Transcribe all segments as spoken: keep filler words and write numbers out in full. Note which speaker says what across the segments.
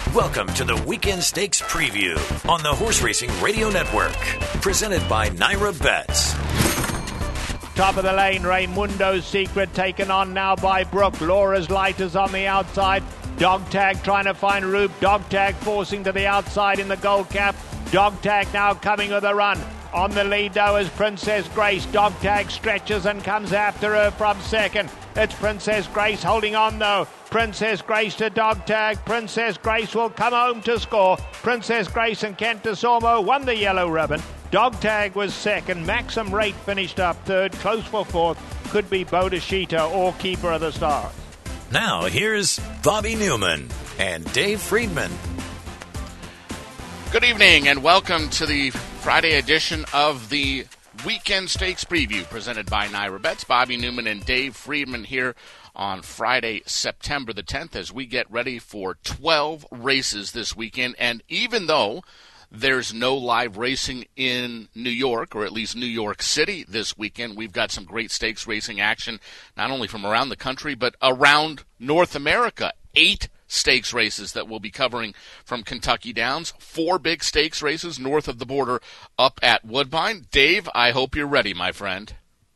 Speaker 1: Welcome to the Weekend Stakes Preview on the Horse Racing Radio Network. Presented by Naira Bets.
Speaker 2: Top of the lane, Raimundo's Secret taken on now by Brooke. Laura's Light is on the outside. Dog Tag trying to find Rube. Dog Tag forcing to the outside in the gold cap. Dog Tag now coming with a run. On the lead, though, is Princess Grace. Dog Tag stretches and comes after her from second. It's Princess Grace holding on, though. Princess Grace to Dog Tag. Princess Grace will come home to score. Princess Grace and Kent DeSormo won the yellow ribbon. Dog Tag was second. Maxim Rate finished up third. Close for fourth. Could be Bodashita or Keeper of the Stars.
Speaker 1: Now, here's Bobby Newman and Dave Friedman.
Speaker 3: Good evening and welcome to the Friday edition of the Weekend Stakes Preview presented by Naira Bets. Bobby Newman and Dave Friedman here on Friday, September the tenth, as we get ready for twelve races this weekend. And even though there's no live racing in New York, or at least New York City this weekend, we've got some great stakes racing action, not only from around the country, but around North America. Eight stakes races that we'll be covering from Kentucky Downs. Four big stakes races north of the border up at Woodbine. Dave, I hope you're ready, my friend.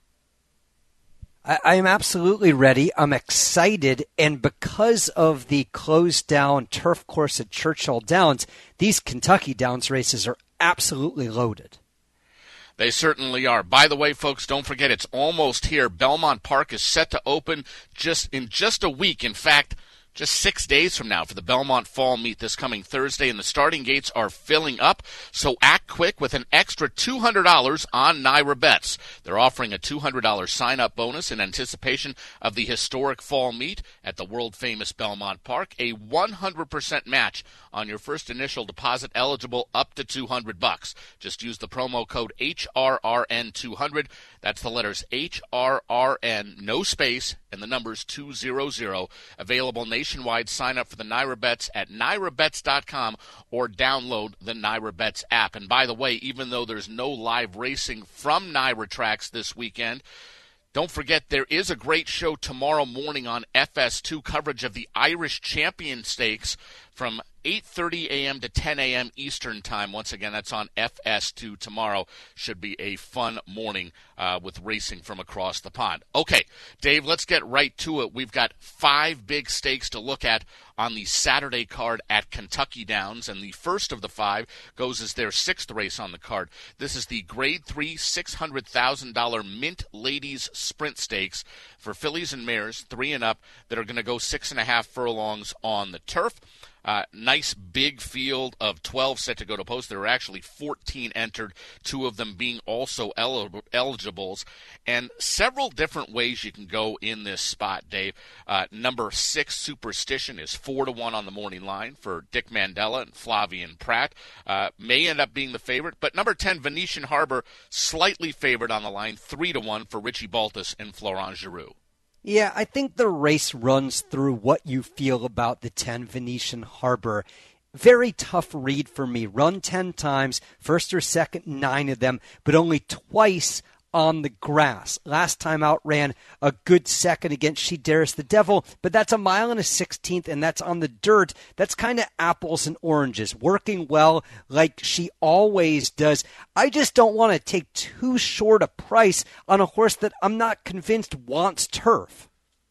Speaker 4: I am absolutely ready. I'm excited, and because of the closed-down turf course at Churchill Downs, these Kentucky Downs races are absolutely loaded.
Speaker 3: They certainly are. By the way, folks, don't forget it's almost here. Belmont Park is set to open just in just a week. In fact, just six days from now for the Belmont Fall Meet this coming Thursday, and the starting gates are filling up, so act quick with an extra two hundred dollars on Naira Bets. They're offering a two hundred dollars sign-up bonus in anticipation of the historic Fall Meet at the world-famous Belmont Park, a one hundred percent match on your first initial deposit, eligible up to two hundred bucks. Just use the promo code H R R N two hundred. That's the letters H R R N, no space, and the numbers two hundred, available nationwide. Sign up for the Naira Bets at naira bets dot com or download the Naira Bets app. And by the way, even though there's no live racing from Naira Tracks this weekend, don't forget there is a great show tomorrow morning on F S two, coverage of the Irish Champion Stakes from eight thirty a.m. to ten a.m. Eastern Time. Once again, that's on F S two tomorrow. Should be a fun morning uh, with racing from across the pond. Okay, Dave, let's get right to it. We've got five big stakes to look at on the Saturday card at Kentucky Downs, and the first of the five goes as their sixth race on the card. This is the Grade three six hundred thousand dollars Mint Ladies Sprint Stakes for fillies and mares, three and up, that are going to go six and a half furlongs on the turf. Uh, nice big field of twelve set to go to post. There are actually fourteen entered, two of them being also el- eligibles, and several different ways you can go in this spot, Dave. Uh, number six, Superstition, is four to one on the morning line for Dick Mandela and Flavian Pratt. Uh, may end up being the favorite, but number ten, Venetian Harbor, slightly favored on the line, three to one for Richie Baltas and Florent Giroux.
Speaker 4: Yeah, I think the race runs through what you feel about the ten, Venetian Harbor. Very tough read for me. Run ten times, first or second, nine of them, but only twice on the grass. Last time out ran a good second against She Dares the Devil, but that's a mile and a sixteenth, and that's on the dirt. That's kind of apples and oranges, working well like she always does. I just don't want to take too short a price on a horse that I'm not convinced wants turf.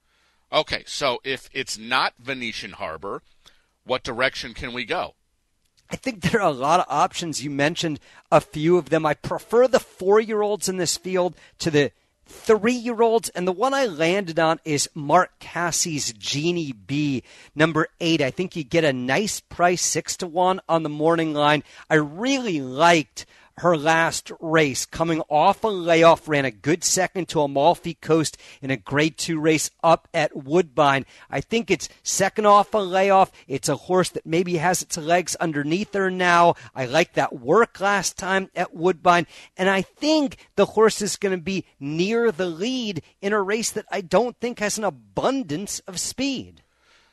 Speaker 3: Okay, so if it's not Venetian Harbor, what direction can we go?
Speaker 4: I think there are a lot of options. You mentioned a few of them. I prefer the four-year-olds in this field to the three-year-olds, and the one I landed on is Mark Cassie's Genie B, number eight. I think you get a nice price, six to one on the morning line. I really liked her last race, coming off a layoff, ran a good second to Amalfi Coast in a grade two race up at Woodbine. I think it's second off a layoff. It's a horse that maybe has its legs underneath her now. I like that work last time at Woodbine, and I think the horse is going to be near the lead in a race that I don't think has an abundance of speed.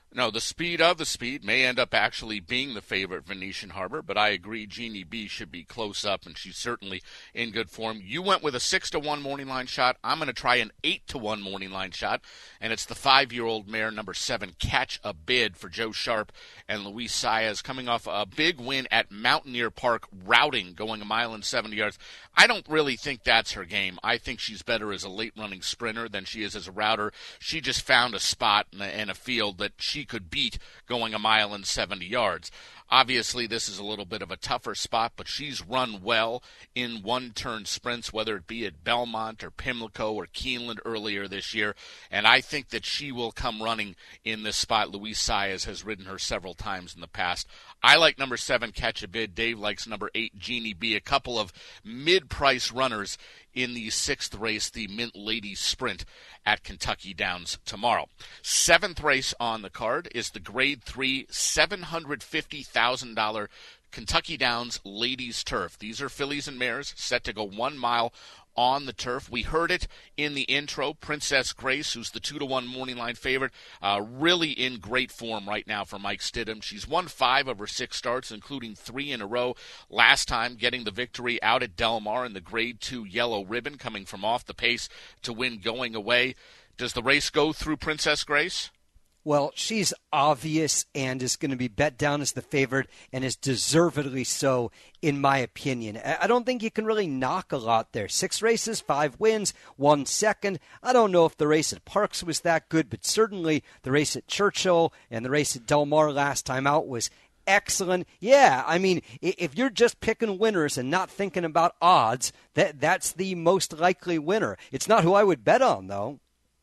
Speaker 3: No, the speed of the speed may end up actually being the favorite Venetian Harbor, but I agree Jeannie B should be close up, and she's certainly in good form. You went with a six to one morning line shot. I'm going to try an eight to one morning line shot, and it's the five-year-old mare, number seven, Catch a Bid for Joe Sharp and Luis Saez, coming off a big win at Mountaineer Park, routing, going a mile and seventy yards. I don't really think that's her game. I think she's better as a late-running sprinter than she is as a router. She just found a spot in a, in a field that she could beat going a mile and seventy yards. Obviously, this is a little bit of a tougher spot, but she's run well in one-turn sprints, whether it be at Belmont or Pimlico or Keeneland earlier this year, and I think that she will come running in this spot. Luis Saez has ridden her several times in the past. I like number seven, Catch a Bid. Dave likes number eight, Jeannie B. A couple of mid-price runners in the sixth race, the Mint Ladies Sprint at Kentucky Downs tomorrow. Seventh race on the card is the Grade three, seven hundred fifty thousand dollars Kentucky Downs Ladies Turf. These are fillies and mares set to go one mile on the turf. We heard it in the intro. Princess Grace, who's the two to one morning line favorite, uh, really in great form right now for Mike Stidham. She's won five of her six starts, including three in a row. Last time getting the victory out at Del Mar in the Grade two Yellow Ribbon, coming from off the pace to win going away. Does the race go through Princess Grace?
Speaker 4: Well, she's obvious and is going to be bet down as the favorite, and is deservedly so, in my opinion. I don't think you can really knock a lot there. Six races, five wins, one second. I don't know if the race at Parks was that good, but certainly the race at Churchill and the race at Del Mar last time out was excellent. Yeah, I mean, if you're just picking winners and not thinking about odds, that that's the most likely winner. It's not who I would bet on, though.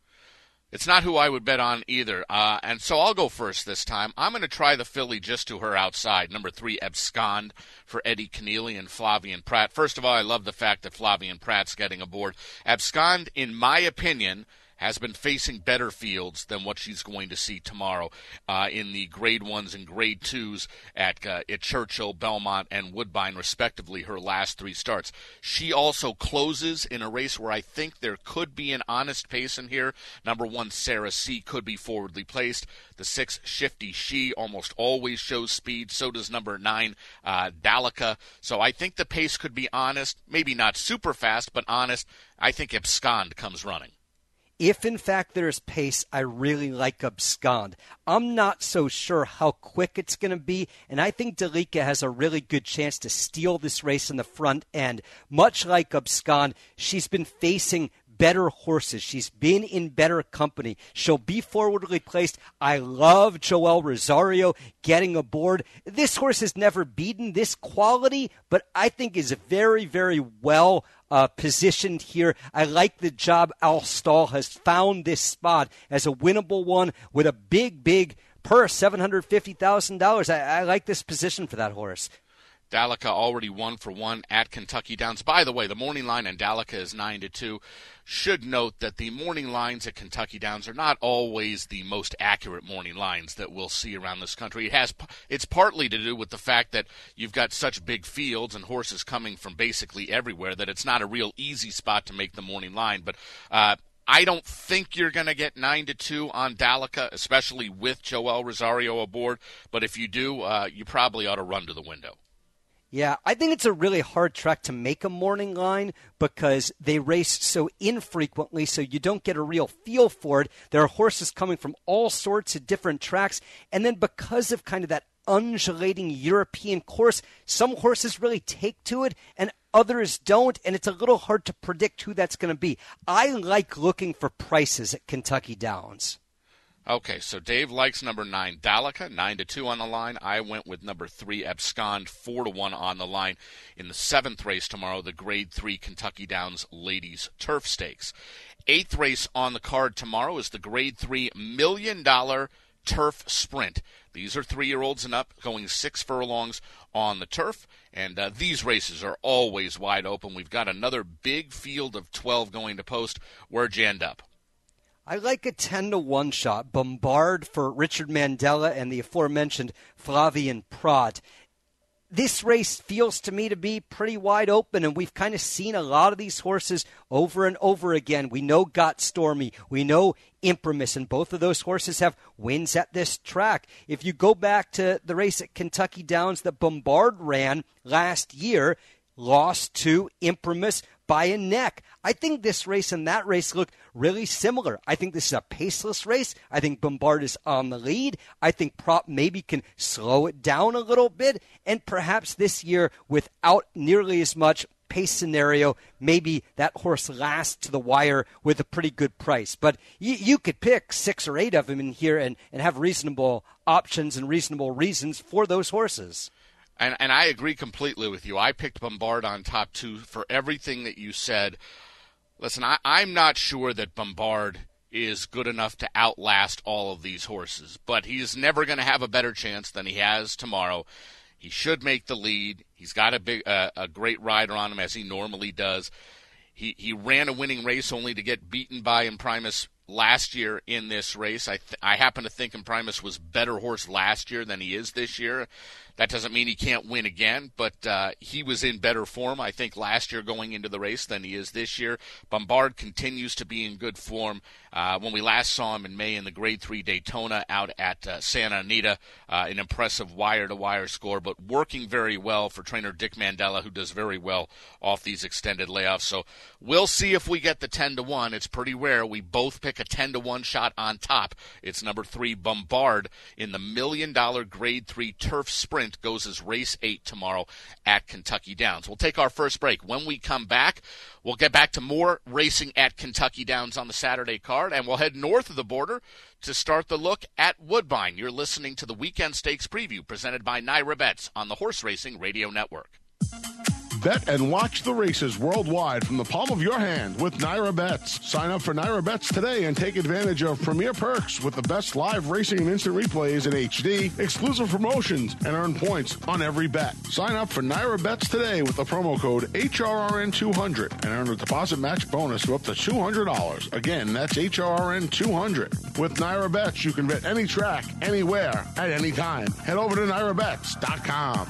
Speaker 3: It's not who I would bet on either. Uh, and so I'll go first this time. I'm going to try the filly just to her outside, number three, Abscond, for Eddie Keneally and Flavien Prat. First of all, I love the fact that Flavien Prat's getting aboard. Abscond, in my opinion, has been facing better fields than what she's going to see tomorrow uh, in the grade ones and grade twos at, uh, at Churchill, Belmont, and Woodbine, respectively, her last three starts. She also closes in a race where I think there could be an honest pace in here. Number one, Sarah C. could be forwardly placed. The six, Shifty She, almost always shows speed. So does number nine, uh, Dalica. So I think the pace could be honest, maybe not super fast, but honest. I think Abscond comes running.
Speaker 4: If, in fact, there's pace, I really like Abscond. I'm not so sure how quick it's going to be, and I think Dalica has a really good chance to steal this race in the front end. Much like Abscond, she's been facing better horses. She's been in better company. She'll be forwardly placed. I love Joel Rosario getting aboard. This horse has never beaten this quality, but I think is very, very well uh, positioned here. I like the job Al Stahl has found this spot as a winnable one with a big, big purse, seven hundred fifty thousand dollars. I, I like this position for that horse.
Speaker 3: Dalica already one for one at Kentucky Downs. By the way, the morning line on Dalica is nine to two. Should note that the morning lines at Kentucky Downs are not always the most accurate morning lines that we'll see around this country. It has, it's partly to do with the fact that you've got such big fields and horses coming from basically everywhere that it's not a real easy spot to make the morning line. But uh, I don't think you're going to get nine to two on Dalica, especially with Joel Rosario aboard. But if you do, uh, you probably ought to run to the window.
Speaker 4: Yeah, I think it's a really hard track to make a morning line because they race so infrequently, so you don't get a real feel for it. There are horses coming from all sorts of different tracks, and then because of kind of that undulating European course, some horses really take to it, and others don't, and it's a little hard to predict who that's going to be. I like looking for prices at Kentucky Downs.
Speaker 3: Okay, so Dave likes number nine, Dalica, nine to two on the line. I went with number three, Abscond, four to one on the line in the seventh race tomorrow, the Grade three Kentucky Downs Ladies Turf Stakes. Eighth race on the card tomorrow is the Grade three Million Dollar Turf Sprint. These are three-year-olds and up, going six furlongs on the turf, and uh, these races are always wide open. We've got another big field of twelve going to post. Where'd you end up?
Speaker 4: I like a ten to one shot. Bombard for Richard Mandella and the aforementioned Flavien Prat. this race feels to me to be pretty wide open, and we've kind of seen a lot of these horses over and over again. We know Got Stormy. We know Imprimis, and both of those horses have wins at this track. If you go back to the race at Kentucky Downs that Bombard ran last year, lost to Imprimis by a neck. I think this race and that race look really similar. I think this is a paceless race. I think Bombard is on the lead. I think Prop maybe can slow it down a little bit. And perhaps this year, without nearly as much pace scenario, maybe that horse lasts to the wire with a pretty good price. But you, you could pick six or eight of them in here and, and have reasonable options and reasonable reasons for those horses.
Speaker 3: And, and I agree completely with you. I picked Bombard on top two for everything that you said. Listen, I, I'm not sure that Bombard is good enough to outlast all of these horses, but he's never going to have a better chance than he has tomorrow. He should make the lead. He's got a big, uh, a great rider on him, as he normally does. He he ran a winning race only to get beaten by Imprimis last year in this race. I th- I happen to think Imprimis was better horse last year than he is this year. That doesn't mean he can't win again, but uh, he was in better form, I think, last year going into the race than he is this year. Bombard continues to be in good form. Uh, when we last saw him in May in the Grade three Daytona out at uh, Santa Anita, uh, an impressive wire-to-wire score, but working very well for trainer Dick Mandella, who does very well off these extended layoffs. So we'll see if we get the ten to one. It's pretty rare. We both pick a ten to one shot on top. It's number three, Bombard, in the million-dollar Grade three Turf Sprint. Goes as race eight tomorrow at Kentucky Downs. We'll take our first break. When we come back, we'll get back to more racing at Kentucky Downs on the Saturday card, and we'll head north of the border to start the look at Woodbine. You're listening to the Weekend Stakes Preview presented by Naira Bets on the Horse Racing Radio Network.
Speaker 5: Bet and watch the races worldwide from the palm of your hand with Naira Bets. Sign up for Naira Bets today and take advantage of premier perks with the best live racing and instant replays in H D, exclusive promotions, and earn points on every bet. Sign up for Naira Bets today with the promo code H R R N two hundred and earn a deposit match bonus of up to two hundred dollars. Again, that's H R R N two hundred. With Naira Bets, you can bet any track, anywhere, at any time. Head over to Naira Bets dot com.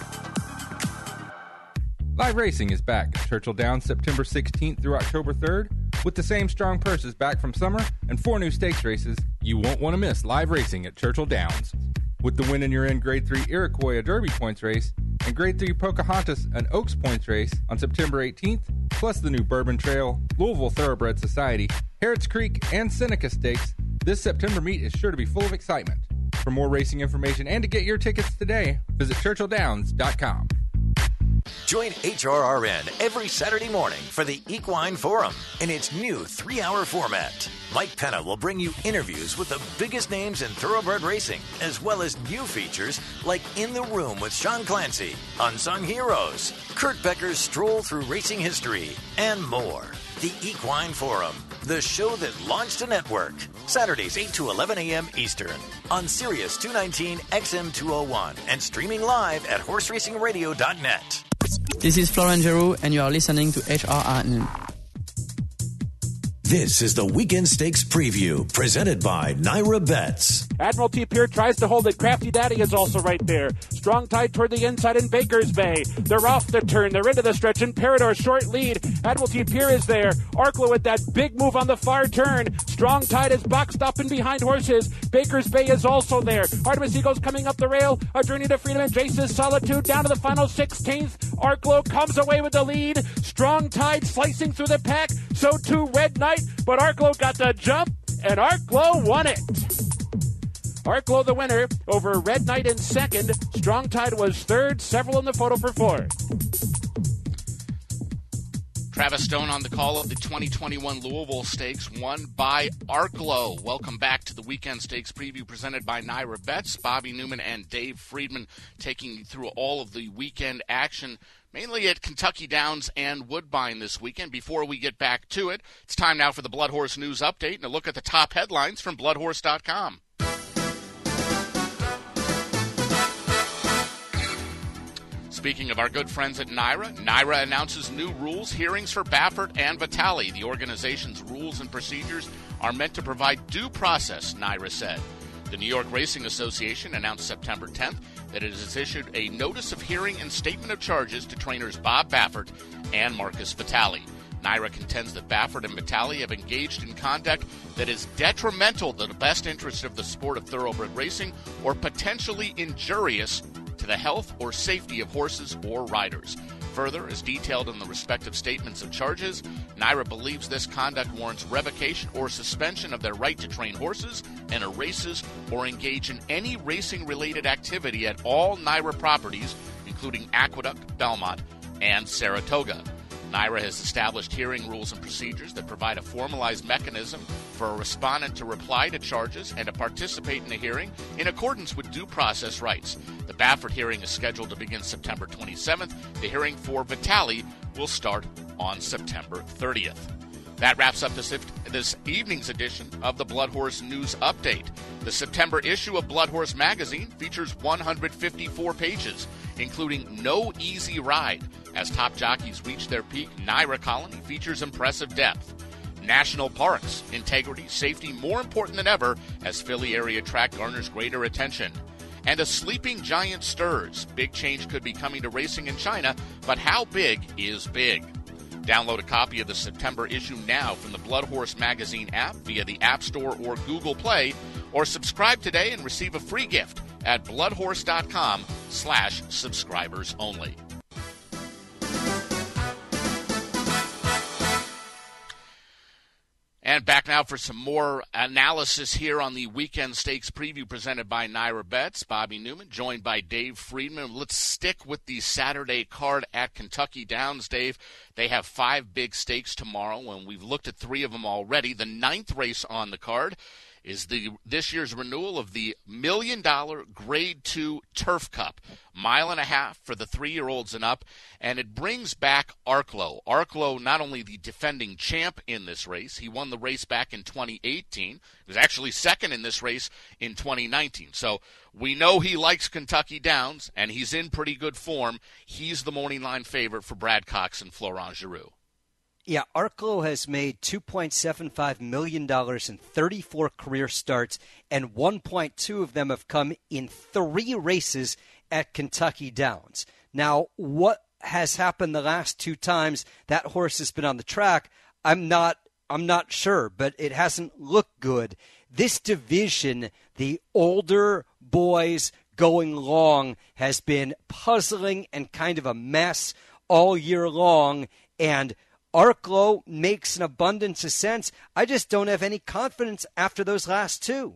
Speaker 6: Live racing is back at Churchill Downs September sixteenth through October third with the same strong purses back from summer and four new stakes races. You won't want to miss live racing at Churchill Downs. With the win in your in Grade three Iroquois a Derby points race and Grade three Pocahontas an Oaks points race on September eighteenth, plus the new Bourbon Trail, Louisville Thoroughbred Society, Harrods Creek, and Seneca Stakes, this September meet is sure to be full of excitement. For more racing information and to get your tickets today, visit Churchill Downs dot com.
Speaker 1: Join H R R N every Saturday morning for the Equine Forum in its new three-hour format. Mike Penna will bring you interviews with the biggest names in thoroughbred racing, as well as new features like In the Room with Sean Clancy, Unsung Heroes, Kurt Becker's Stroll Through Racing History, and more. The Equine Forum, the show that launched a network. Saturdays eight to eleven a.m. Eastern on Sirius two nineteen X M two oh one and streaming live at horse racing radio dot net.
Speaker 7: This is Florian Giroux, and you are listening to H R R N.
Speaker 1: This is the Weekend Stakes Preview, presented by Naira Bets.
Speaker 8: Admiralty Pier tries to hold it. Crafty Daddy is also right there. Strong Tide toward the inside in Baker's Bay. They're off the turn. They're into the stretch. Imperador short lead. Admiralty Pier is there. Arklow with that big move on the far turn. Strong Tide is boxed up and behind horses. Baker's Bay is also there. Artemis Eagles coming up the rail. A Journey to Freedom and Jace's Solitude down to the final sixteenth. Arklow comes away with the lead. Strong Tide slicing through the pack. So too Red Knight. But Arklow got the jump, and Arklow won it. Arklow the winner over Red Knight in second. Strong Tide was third, several in the photo for fourth.
Speaker 3: Travis Stone on the call of the twenty twenty-one Louisville Stakes, won by Arklow. Welcome back to the Weekend Stakes Preview presented by Naira Bets. Bobby Newman and Dave Friedman taking you through all of the weekend action, mainly at Kentucky Downs and Woodbine this weekend. Before we get back to it, it's time now for the Blood Horse News Update and a look at the top headlines from blood horse dot com. Speaking of our good friends at Naira, Naira announces new rules, hearings for Baffert and Vitale. The organization's rules and procedures are meant to provide due process, Naira said. The New York Racing Association announced September tenth that it has issued a notice of hearing and statement of charges to trainers Bob Baffert and Marcus Vitale. NYRA contends that Baffert and Vitale have engaged in conduct that is detrimental to the best interest of the sport of thoroughbred racing or potentially injurious to the health or safety of horses or riders. Further, as detailed in the respective statements of charges, NYRA believes this conduct warrants revocation or suspension of their right to train horses, enter races, or engage in any racing-related activity at all NYRA properties, including Aqueduct, Belmont, and Saratoga. NYRA has established hearing rules and procedures that provide a formalized mechanism for a respondent to reply to charges and to participate in the hearing in accordance with due process rights. The Baffert hearing is scheduled to begin September twenty-seventh. The hearing for Vitale will start on September thirtieth. That wraps up this, this evening's edition of the Blood Horse News Update. The September issue of Blood Horse Magazine features one hundred fifty-four pages, including No Easy Ride. As top jockeys reach their peak, NYRA Colony features impressive depth. National parks, integrity, safety more important than ever as Philly area track garners greater attention. And a sleeping giant stirs. Big change could be coming to racing in China, but how big is big? Download a copy of the September issue now from the Blood Horse Magazine app via the App Store or Google Play, or subscribe today and receive a free gift at bloodhorse.com slash subscribers only. And back now for some more analysis here on the Weekend Stakes preview presented by NYRA Bets. Bobby Newman, joined by Dave Friedman. Let's stick with the Saturday card at Kentucky Downs, Dave. They have five big stakes tomorrow, and we've looked at three of them already. The ninth race on the card is the this year's renewal of the million dollar Grade two Turf Cup. Mile and a half for the three-year-olds and up, and it brings back Arklow. Arklow, not only the defending champ in this race, he won the race back in twenty eighteen. He was actually second in this race in twenty nineteen. So we know he likes Kentucky Downs, and he's in pretty good form. He's the morning line favorite for Brad Cox and Florent Geroux.
Speaker 4: Yeah, Arklow has made two point seven five million dollars in thirty-four career starts, and one point two of them have come in three races at Kentucky Downs. Now, what has happened the last two times that horse has been on the track, I'm not I'm not sure, but it hasn't looked good. This division, the older boys going long, has been puzzling and kind of a mess all year long, and Arklow makes an abundance of sense. I just don't have any confidence after those last two.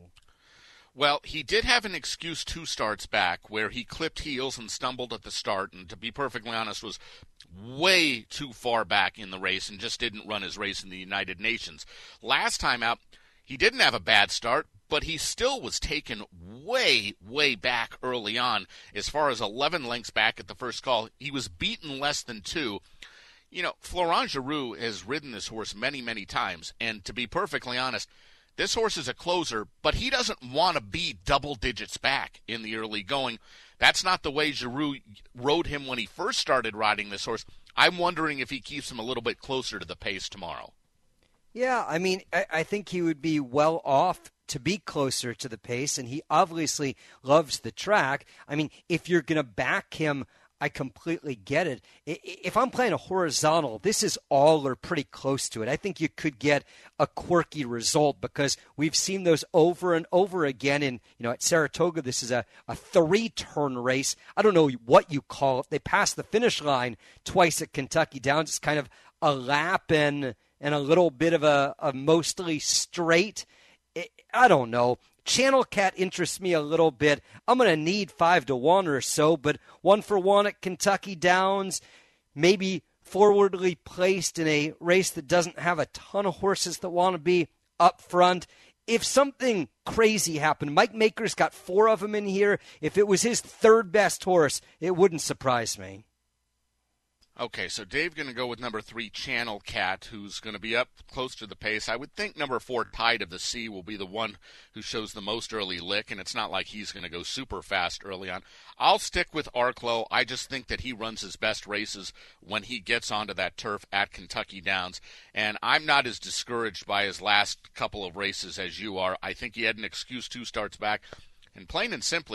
Speaker 3: Well, he did have an excuse two starts back where he clipped heels and stumbled at the start, and to be perfectly honest, was way too far back in the race and just didn't run his race in the United Nations. Last time out, he didn't have a bad start, but he still was taken way, way back early on. As far as eleven lengths back at the first call, he was beaten less than two. You know, Florent Geroux has ridden this horse many, many times, and to be perfectly honest, this horse is a closer, but he doesn't want to be double digits back in the early going. That's not the way Geroux rode him when he first started riding this horse. I'm wondering if he keeps him a little bit closer to the pace tomorrow.
Speaker 4: Yeah, I mean, I, I think he would be well off to be closer to the pace, and he obviously loves the track. I mean, if you're going to back him, I completely get it. If I'm playing a horizontal, this is all or pretty close to it. I think you could get a quirky result because we've seen those over and over again. In you know, at Saratoga, this is a, a three-turn race. I don't know what you call it. They passed the finish line twice at Kentucky Downs. It's kind of a lap and and a little bit of a, a mostly straight. I don't know. Channel Cat interests me a little bit. I'm going to need five to one or so, but one for one at Kentucky Downs, maybe forwardly placed in a race that doesn't have a ton of horses that want to be up front. If something crazy happened, Mike Maker's got four of them in here. If it was his third best horse, it wouldn't surprise me.
Speaker 3: Okay, so Dave's going to go with number three, Channel Cat, who's going to be up close to the pace. I would think number four, Tide of the Sea, will be the one who shows the most early lick, and it's not like he's going to go super fast early on. I'll stick with Arklow. I just think that he runs his best races when he gets onto that turf at Kentucky Downs, and I'm not as discouraged by his last couple of races as you are. I think he had an excuse two starts back, and plain and simply,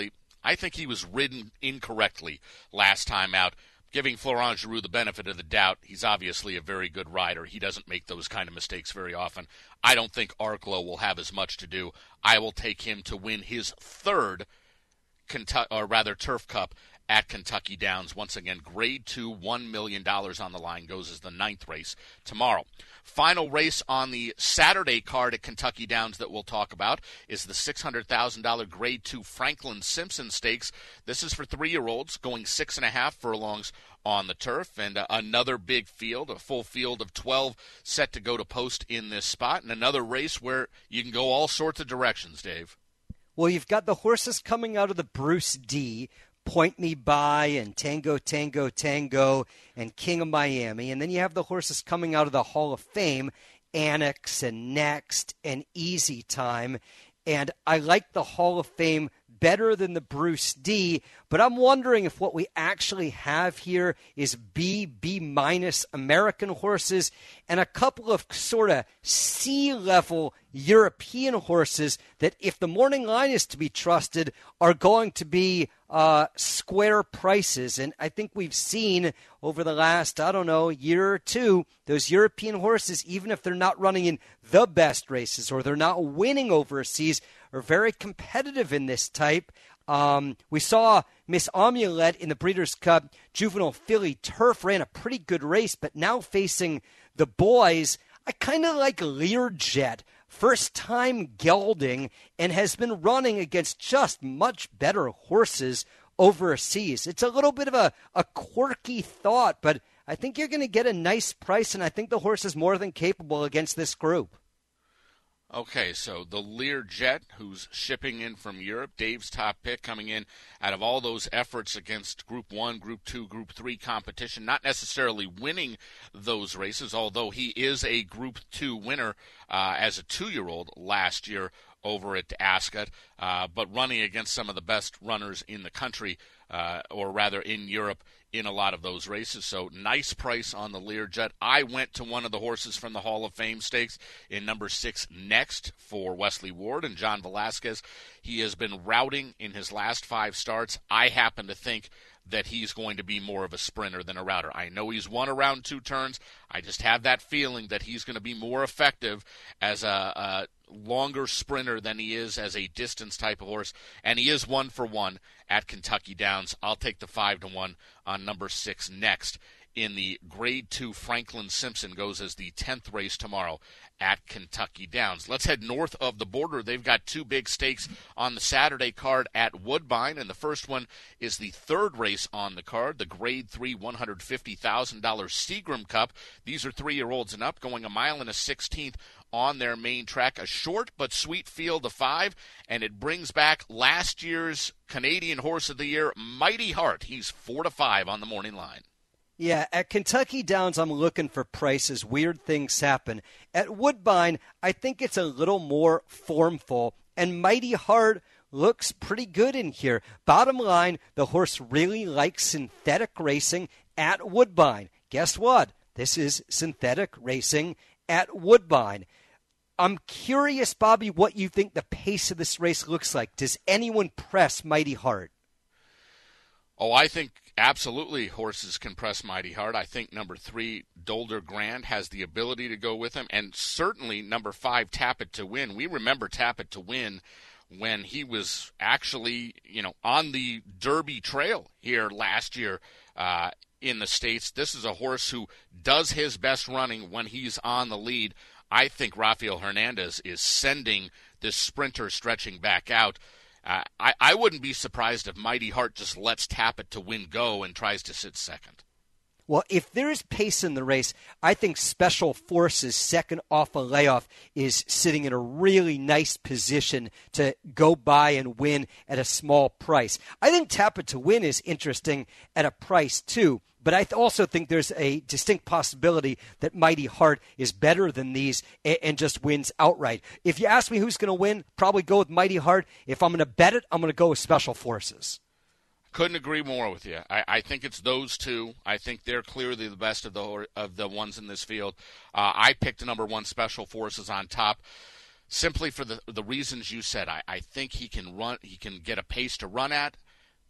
Speaker 3: I think he was ridden incorrectly last time out. Giving Florent Geroux the benefit of the doubt, he's obviously a very good rider. He doesn't make those kind of mistakes very often. I don't think Arklow will have as much to do. I will take him to win his third, Kentucky, or rather Turf Cup at Kentucky Downs. Once again, Grade two, one million dollars on the line, goes as the ninth race tomorrow. Final race on the Saturday card at Kentucky Downs that we'll talk about is the six hundred thousand dollars Grade two Franklin Simpson Stakes. This is for three-year-olds, going six and a half furlongs on the turf, and uh, another big field, a full field of twelve set to go to post in this spot, and another race where you can go all sorts of directions, Dave.
Speaker 4: Well, you've got the horses coming out of the Bruce D, Point Me By and Tango, Tango, Tango, and King of Miami. And then you have the horses coming out of the Hall of Fame, Annex and Next and Easy Time. And I like the Hall of Fame better than the Bruce D, but I'm wondering if what we actually have here is B, B-minus American horses and a couple of sort of C-level European horses that, if the morning line is to be trusted, are going to be uh, square prices. And I think we've seen over the last, I don't know, year or two, those European horses, even if they're not running in the best races or they're not winning overseas, are very competitive in this type. Um, we saw Miss Amulet in the Breeders' Cup Juvenile Filly Turf ran a pretty good race, but now facing the boys, I kind of like Learjet. First time gelding, and has been running against just much better horses overseas. It's a little bit of a, a quirky thought, but I think you're going to get a nice price, and I think the horse is more than capable against this group.
Speaker 3: Okay, so the Learjet, who's shipping in from Europe, Dave's top pick, coming in out of all those efforts against Group one, Group two, Group three competition, not necessarily winning those races, although he is a Group two winner uh, as a two-year-old last year over at Ascot, uh, but running against some of the best runners in the country, uh, or rather in Europe, in a lot of those races. So nice price on the Learjet. I went to one of the horses from the Hall of Fame stakes in number six Next for Wesley Ward and John Velasquez. He has been routing in his last five starts. I happen to think that he's going to be more of a sprinter than a router. I know he's won around two turns. I just have that feeling that he's going to be more effective as a, a longer sprinter than he is as a distance type of horse, and he is one for one at Kentucky Downs. I'll take the five to one on number six Next in the Grade two. Franklin Simpson goes as the tenth race tomorrow at Kentucky Downs. Let's head north of the border. They've got two big stakes on the Saturday card at Woodbine, and the first one is the third race on the card, the Grade three one hundred fifty thousand dollars Seagram Cup. These are three-year-olds and up, going a mile and a sixteenth on their main track. A short but sweet field of five, and it brings back last year's Canadian Horse of the Year, Mighty Heart. He's four to five on the morning line.
Speaker 4: Yeah, at Kentucky Downs, I'm looking for prices. Weird things happen. At Woodbine, I think it's a little more formful, and Mighty Heart looks pretty good in here. Bottom line, the horse really likes synthetic racing at Woodbine. Guess what? This is synthetic racing at Woodbine. I'm curious, Bobby, what you think the pace of this race looks like. Does anyone press Mighty Heart?
Speaker 3: Oh, I think absolutely horses can press Mighty Heart. I think number three, Dolder Grand, has the ability to go with him, and certainly number five, Tap It to Win. We remember Tap It to Win when he was actually, you know, on the Derby Trail here last year uh, in the States. This is a horse who does his best running when he's on the lead. I think Rafael Hernandez is sending this sprinter stretching back out. Uh, I, I wouldn't be surprised if Mighty Heart just lets Tap It to Win go and tries to sit second.
Speaker 4: Well, if there's pace in the race, I think Special Forces, second off a layoff, is sitting in a really nice position to go by and win at a small price. I think Tap It to Win is interesting at a price, too. But I also think there's a distinct possibility that Mighty Heart is better than these and, and just wins outright. If you ask me who's going to win, probably go with Mighty Heart. If I'm going to bet it, I'm going to go with Special Forces.
Speaker 3: Couldn't agree more with you. I, I think it's those two. I think they're clearly the best of the of the ones in this field. Uh, I picked number one, Special Forces, on top, simply for the the reasons you said. I, I think he can run. He can get a pace to run at.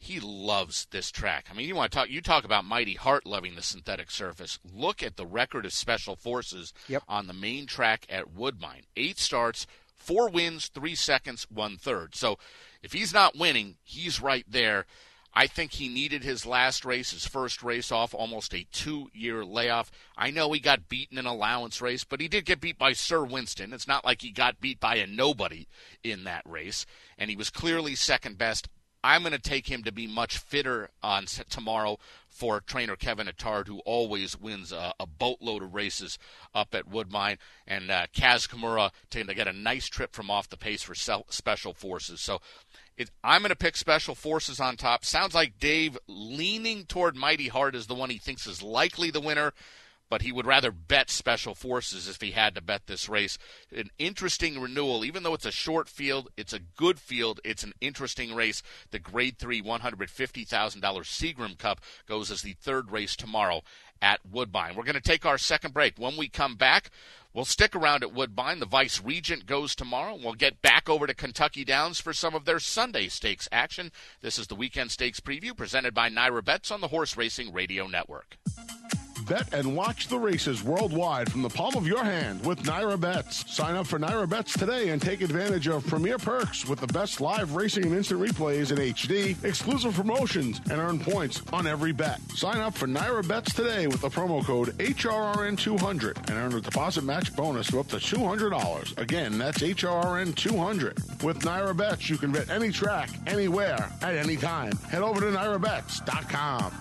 Speaker 3: He loves this track. I mean, you want to talk you talk about Mighty Hart loving the synthetic surface. Look at the record of Special Forces
Speaker 4: yep.
Speaker 3: on the main track at Woodbine. Eight starts, four wins, three seconds, one third. So if he's not winning, he's right there. I think he needed his last race, his first race off almost a two-year layoff. I know he got beaten in an allowance race, but he did get beat by Sir Winston. It's not like he got beat by a nobody in that race, and he was clearly second best. I'm going to take him to be much fitter on tomorrow for trainer Kevin Attard, who always wins a, a boatload of races up at Woodbine, and uh, Kaz Kimura to get a nice trip from off the pace for Special Forces. So it, I'm going to pick Special Forces on top. Sounds like Dave leaning toward Mighty Hart as the one he thinks is likely the winner, but he would rather bet Special Forces if he had to bet this race. An interesting renewal. Even though it's a short field, it's a good field. It's an interesting race. The Grade three one hundred fifty thousand dollars Seagram Cup goes as the third race tomorrow at Woodbine. We're going to take our second break. When we come back, we'll stick around at Woodbine. The Vice Regent goes tomorrow. We'll get back over to Kentucky Downs for some of their Sunday Stakes action. This is the Weekend Stakes Preview presented by Naira Bets on the Horse Racing Radio Network.
Speaker 5: Bet and watch the races worldwide from the palm of your hand with Naira Bets. Sign up for Naira Bets today and take advantage of premier perks with the best live racing and instant replays in H D, exclusive promotions, and earn points on every bet. Sign up for Naira Bets today with the promo code H R R N two hundred and earn a deposit match bonus of up to two hundred dollars. Again, that's H R R N two hundred. With Naira Bets, you can bet any track, anywhere, at any time. Head over to Naira Bets dot com.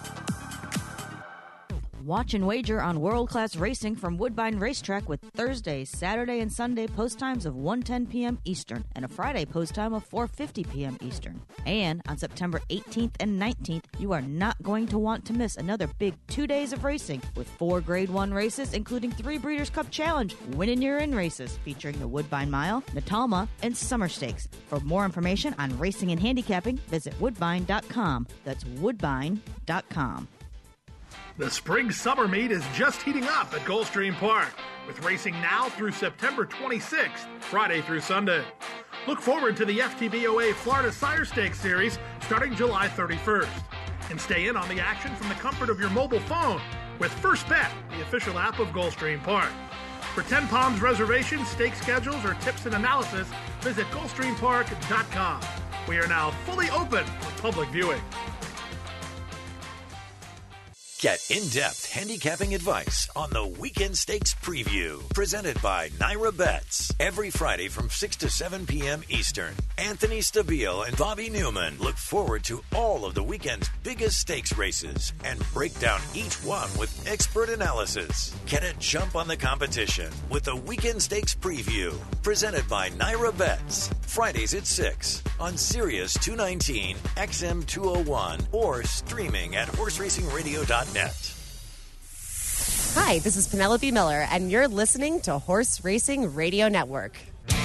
Speaker 9: Watch and wager on world-class racing from Woodbine Racetrack with Thursday, Saturday, and Sunday post times of one ten p.m. Eastern and a Friday post time of four fifty p.m. Eastern. And on September eighteenth and nineteenth, you are not going to want to miss another big two days of racing with four Grade one races, including three Breeders' Cup Challenge, Win and You're In races featuring the Woodbine Mile, Natalma, and Summer Stakes. For more information on racing and handicapping, visit woodbine dot com. That's woodbine dot com.
Speaker 10: The spring summer meet is just heating up at Gulfstream Park, with racing now through September twenty-sixth, Friday through Sunday. Look forward to the F T B O A Florida Sire Stakes Series starting July thirty-first. And stay in on the action from the comfort of your mobile phone with First Bet, the official app of Gulfstream Park. For Ten Palms reservations, stake schedules, or tips and analysis, visit gulfstream park dot com. We are now fully open for public viewing.
Speaker 1: Get in-depth handicapping advice on the Weekend Stakes Preview, presented by Naira Bets. Every Friday from six to seven p.m. Eastern, Anthony Stabile and Bobby Newman look forward to all of the weekend's biggest stakes races and break down each one with expert analysis. Get a jump on the competition with the Weekend Stakes Preview, presented by Naira Bets. Fridays at six on Sirius two nineteen, X M two oh one, or streaming at horse racing radio dot net.
Speaker 11: Hi, this is Penelope Miller, and you're listening to Horse Racing Radio Network.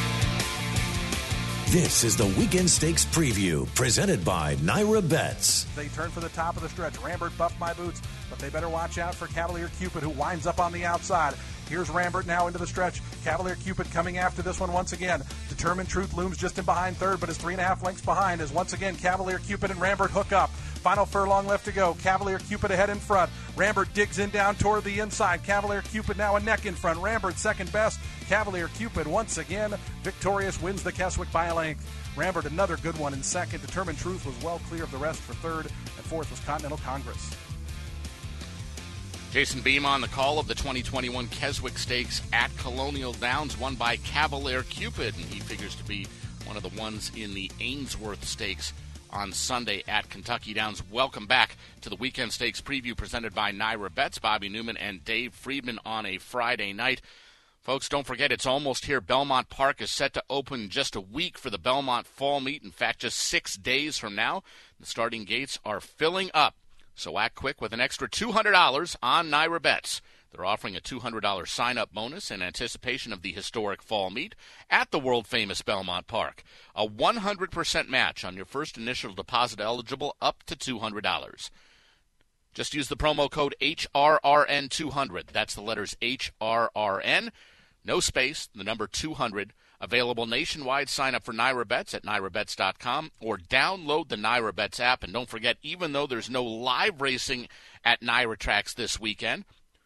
Speaker 1: This is the Weekend Stakes Preview, presented by Naira Bets.
Speaker 12: They turn for the top of the stretch. Rambert buffed my boots, but they better watch out for Cavalier Cupid, who winds up on the outside. Here's Rambert now into the stretch. Cavalier Cupid coming after this one once again. Determined Truth looms just in behind third, but is three and a half lengths behind as once again Cavalier Cupid and Rambert hook up. Final furlong left to go. Cavalier Cupid ahead in front. Rambert digs in down toward the inside. Cavalier Cupid now a neck in front. Rambert second best. Cavalier Cupid once again victorious, wins the Keswick by a length. Rambert another good one in second. Determined Truth was well clear of the rest for third. And fourth was Continental Congress.
Speaker 3: Jason Beam on the call of the twenty twenty-one Keswick Stakes at Colonial Downs, won by Cavalier Cupid, and he figures to be one of the ones in the Ainsworth Stakes on Sunday at Kentucky Downs. Welcome back to the Weekend Stakes Preview presented by Naira Bets. Bobby Newman and Dave Friedman on a Friday night. Folks, don't forget, it's almost here. Belmont Park is set to open just a week for the Belmont Fall Meet. In fact, just six days from now, the starting gates are filling up. So act quick with an extra two hundred dollars on Naira Bets. They're offering a two hundred dollars sign-up bonus in anticipation of the historic fall meet at the world-famous Belmont Park. A one hundred percent match on your first initial deposit eligible up to two hundred dollars. Just use the promo code H R R N two hundred. That's the letters H R R N. No space, the number two hundred. Available nationwide. Sign up for Naira Bets at naira bets dot com or download the Naira Bets app. And don't forget, even though there's no live racing at Naira Tracks this weekend,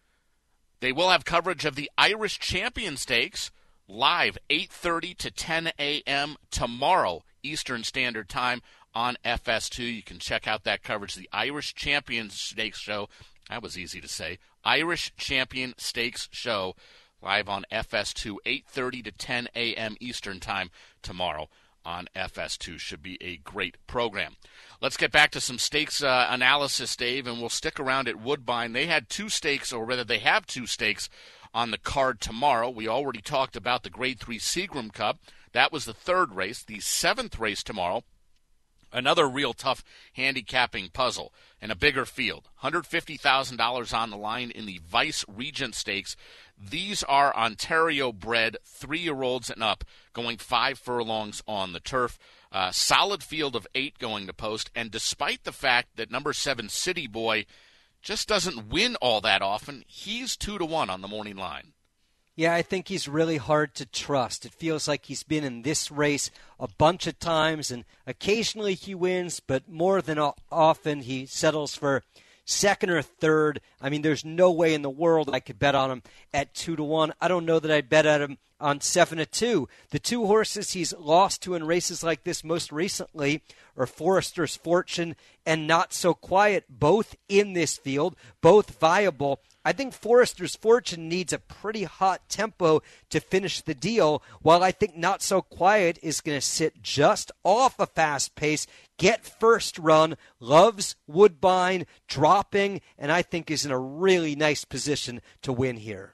Speaker 3: they will have coverage of the Irish Champion Stakes live eight thirty to ten a.m. tomorrow Eastern Standard Time on F S two. You can check out that coverage. The Irish Champion Stakes Show. That was easy to say. Irish Champion Stakes Show live on F S two, eight thirty to ten a.m. Eastern Time tomorrow on F S two. Should be a great program. Let's get back to some stakes uh, analysis, Dave, and we'll stick around at Woodbine. They had two stakes, or rather they have two stakes on the card tomorrow. We already talked about the Grade three Seagram Cup. That was the third race. The seventh race tomorrow, another real tough handicapping puzzle and a bigger field. one hundred fifty thousand dollars on the line in the Vice Regent Stakes. These are Ontario-bred three-year-olds and up going five furlongs on the turf. Uh, solid field of eight going to post, and despite the fact that number seven City Boy just doesn't win all that often, he's two to one on the morning line.
Speaker 4: Yeah, I think he's really hard to trust. It feels like he's been in this race a bunch of times, and occasionally he wins, but more than often he settles for second or third. I mean, there's no way in the world I could bet on him at two to one. I don't know that I'd bet at him on seven to two. The two horses he's lost to in races like this most recently are Forester's Fortune and Not So Quiet, both in this field, both viable. I think Forester's Fortune needs a pretty hot tempo to finish the deal, while I think Not So Quiet is going to sit just off a fast pace, get first run, loves Woodbine, dropping, and I think is in a really nice position to win here.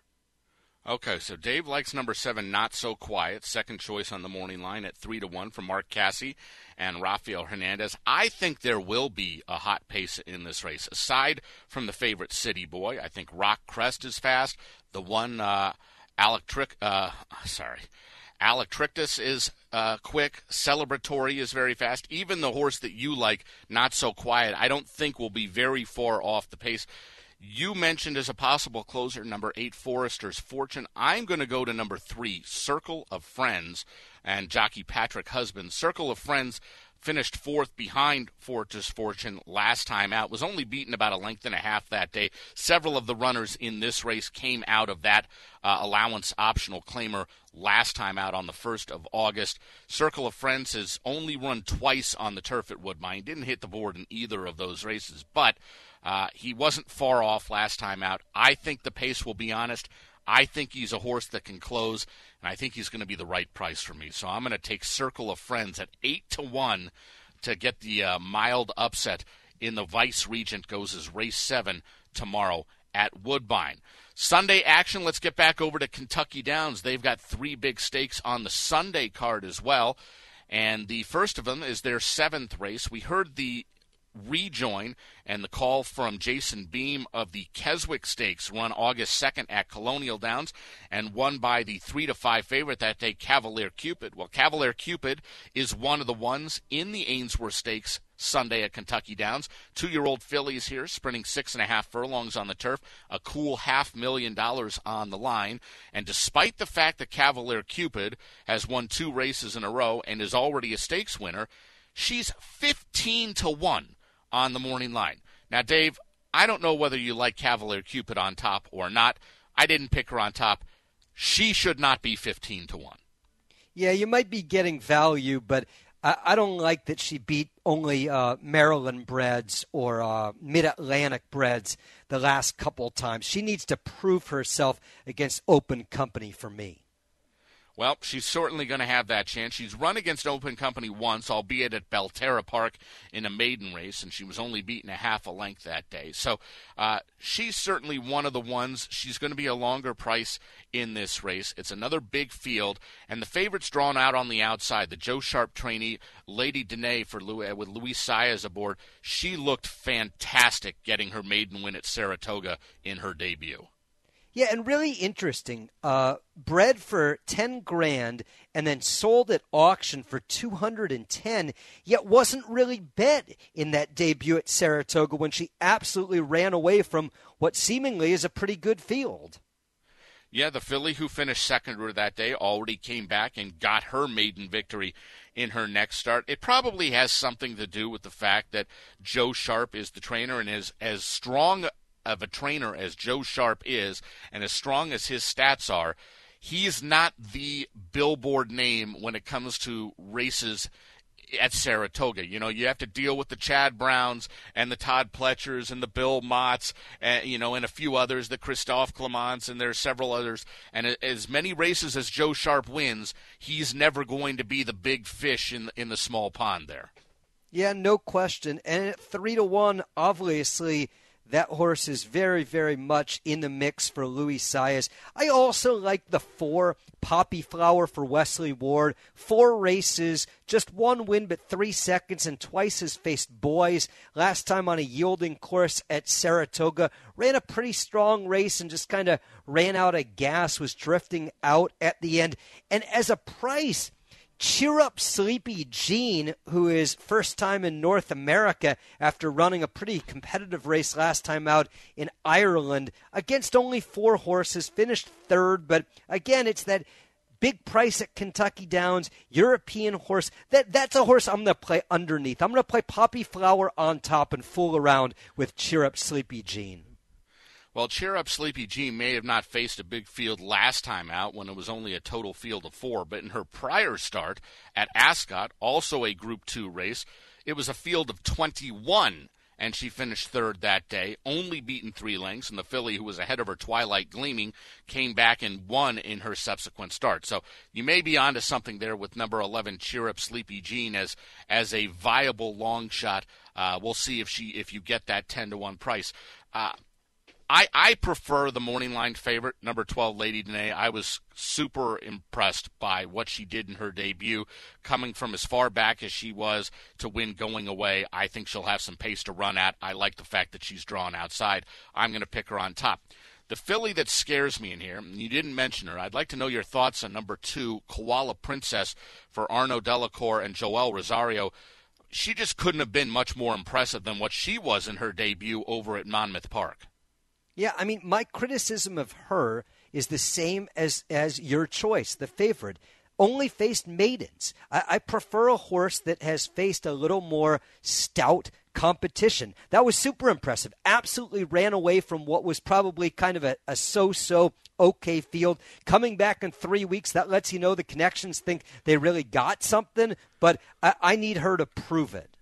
Speaker 3: Okay, so Dave likes number seven, Not So Quiet, second choice on the morning line at three to one from Mark Cassie and Rafael Hernandez. I think there will be a hot pace in this race. Aside from the favorite City Boy, I think Rock Crest is fast. The one, uh, Alec Trick, uh, sorry, Alec Trictus is uh, quick. Celebratory is very fast. Even the horse that you like, Not So Quiet, I don't think will be very far off the pace. You mentioned as a possible closer number eight, Forester's Fortune. I'm going to go to number three, Circle of Friends, and jockey Patrick Husband. Circle of Friends finished fourth behind Forester's Fortune last time out, was only beaten about a length and a half that day. Several of the runners in this race came out of that uh, allowance optional claimer last time out on the first of August. Circle of Friends has only run twice on the turf at Woodbine. Didn't hit the board in either of those races, but Uh, he wasn't far off last time out. I think the pace will be honest. I think he's a horse that can close, and I think he's going to be the right price for me. So I'm going to take Circle of Friends at eight to one to get the uh, mild upset in the Vice Regent. Goes as race seven tomorrow at Woodbine. Sunday action, let's get back over to Kentucky Downs. They've got three big stakes on the Sunday card as well, and the first of them is their seventh race. We heard the rejoin and the call from Jason Beam of the Keswick Stakes, run August second at Colonial Downs and won by the three to five favorite that day, Cavalier Cupid. Well, Cavalier Cupid is one of the ones in the Ainsworth Stakes Sunday at Kentucky Downs. Two-year-old fillies here, sprinting six and a half furlongs on the turf, a cool half million dollars on the line. And despite the fact that Cavalier Cupid has won two races in a row and is already a stakes winner, she's fifteen to one on the morning line. Now, Dave, I don't know whether you like Cavalier Cupid on top or not. I didn't pick her on top. She should not be fifteen to one.
Speaker 4: Yeah, you might be getting value, but I, I don't like that she beat only uh, Maryland breds or uh, Mid-Atlantic breds the last couple times. She needs to prove herself against Open Company for me.
Speaker 3: Well, she's certainly going to have that chance. She's run against Open Company once, albeit at Belterra Park in a maiden race, and she was only beaten a half a length that day. So uh, she's certainly one of the ones. She's going to be a longer price in this race. It's another big field, and the favorite's drawn out on the outside. The Joe Sharp trainee, Lady Dene, for Louis, with Luis Saez aboard. She looked fantastic getting her maiden win at Saratoga in her debut.
Speaker 4: Yeah, and really interesting. Uh, bred for ten grand and then sold at auction for two hundred ten, yet wasn't really bet in that debut at Saratoga when she absolutely ran away from what seemingly is a pretty good field.
Speaker 3: Yeah, the filly who finished second that day already came back and got her maiden victory in her next start. It probably has something to do with the fact that Joe Sharp is the trainer, and is as strong of a trainer as Joe Sharp is, and as strong as his stats are, he's not the billboard name when it comes to races at Saratoga. You know, you have to deal with the Chad Browns and the Todd Pletchers and the Bill Motts, and, you know, and a few others, the Christophe Clements, and there are several others. And as many races as Joe Sharp wins, he's never going to be the big fish in in the small pond there.
Speaker 4: Yeah, no question. And at three to one, obviously, that horse is very, very much in the mix for Luis Saez. I also like the four, Poppy Flower for Wesley Ward. Four races, just one win, but three seconds, and twice has faced boys. Last time on a yielding course at Saratoga. Ran a pretty strong race and just kind of ran out of gas, was drifting out at the end. And as a price, Cheer Up Sleepy Jean, who is first time in North America after running a pretty competitive race last time out in Ireland against only four horses, finished third. But again, it's that big price at Kentucky Downs, European horse. That That's a horse I'm going to play underneath. I'm going to play Poppy Flower on top and fool around with Cheer Up Sleepy Jean.
Speaker 3: Well, Cheer Up Sleepy Jean may have not faced a big field last time out when it was only a total field of four, but in her prior start at Ascot, also a Group two race, it was a field of twenty-one, and she finished third that day, only beaten three lengths, and the filly, who was ahead of her, Twilight Gleaming, came back and won in her subsequent start. So you may be onto something there with number eleven, Cheer Up Sleepy Jean, as as a viable long shot. Uh, we'll see if she if you get that ten to one price. Uh, I, I prefer the morning line favorite, number twelve, Lady Danae. I was super impressed by what she did in her debut, coming from as far back as she was to win going away. I think she'll have some pace to run at. I like the fact that she's drawn outside. I'm going to pick her on top. The filly that scares me in here, and you didn't mention her, I'd like to know your thoughts on number two, Koala Princess, for Arnaud Delacour and Joel Rosario. She just couldn't have been much more impressive than what she was in her debut over at Monmouth Park.
Speaker 4: Yeah, I mean, my criticism of her is the same as, as your choice, the favorite. Only faced maidens. I, I prefer a horse that has faced a little more stout competition. That was super impressive. Absolutely ran away from what was probably kind of a, a so-so okay field. Coming back in three weeks, that lets you know the connections think they really got something, but I, I need her to prove it.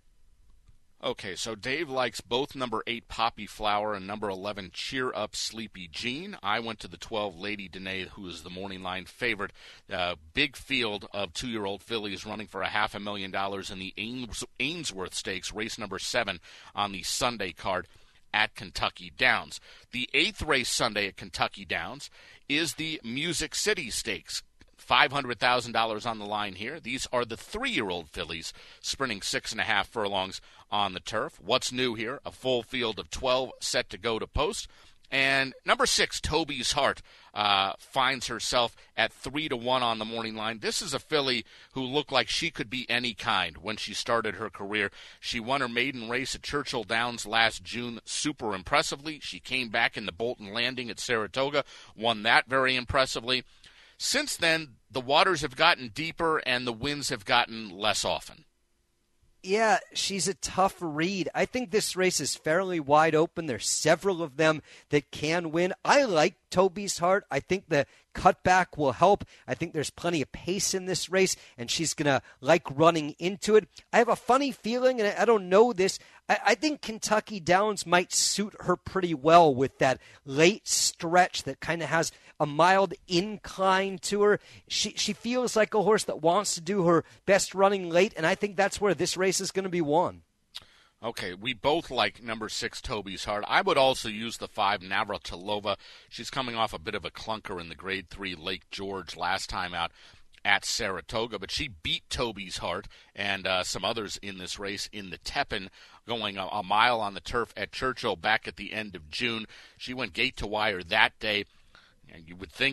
Speaker 3: Okay, so Dave likes both number eight, Poppy Flower, and number eleven, Cheer Up Sleepy Jean. I went to the twelve, Lady Danae, who is the morning line favorite. Uh, big field of two-year-old fillies running for a half a million dollars in the Ains- Ainsworth Stakes, race number seven on the Sunday card at Kentucky Downs. The eighth race Sunday at Kentucky Downs is the Music City Stakes. five hundred thousand dollars on the line here. These are the three-year-old fillies sprinting six and a half furlongs on the turf. What's new here? A full field of twelve set to go to post. And number six, Toby's Heart, uh, finds herself at three to one on the morning line. This is a filly who looked like she could be any kind when she started her career. She won her maiden race at Churchill Downs last June super impressively. She came back in the Bolton Landing at Saratoga, won that very impressively. Since then, the waters have gotten deeper and the winds have gotten less often.
Speaker 4: Yeah, she's a tough read. I think this race is fairly wide open. There's several of them that can win. I like Toby's Heart. I think the cutback will help. I think there's plenty of pace in this race, and she's going to like running into it. I have a funny feeling, and I don't know this, I, I think Kentucky Downs might suit her pretty well with that late stretch that kind of has a mild incline to her. She she feels like a horse that wants to do her best running late, and I think that's where this race is going to be won.
Speaker 3: Okay, we both like number six, Toby's Heart. I would also use the five, Navratilova. She's coming off a bit of a clunker in the grade three Lake George last time out at Saratoga, but she beat Toby's Heart and uh, some others in this race in the Tepin, going a, a mile on the turf at Churchill back at the end of June. She went gate to wire that day, and you would think that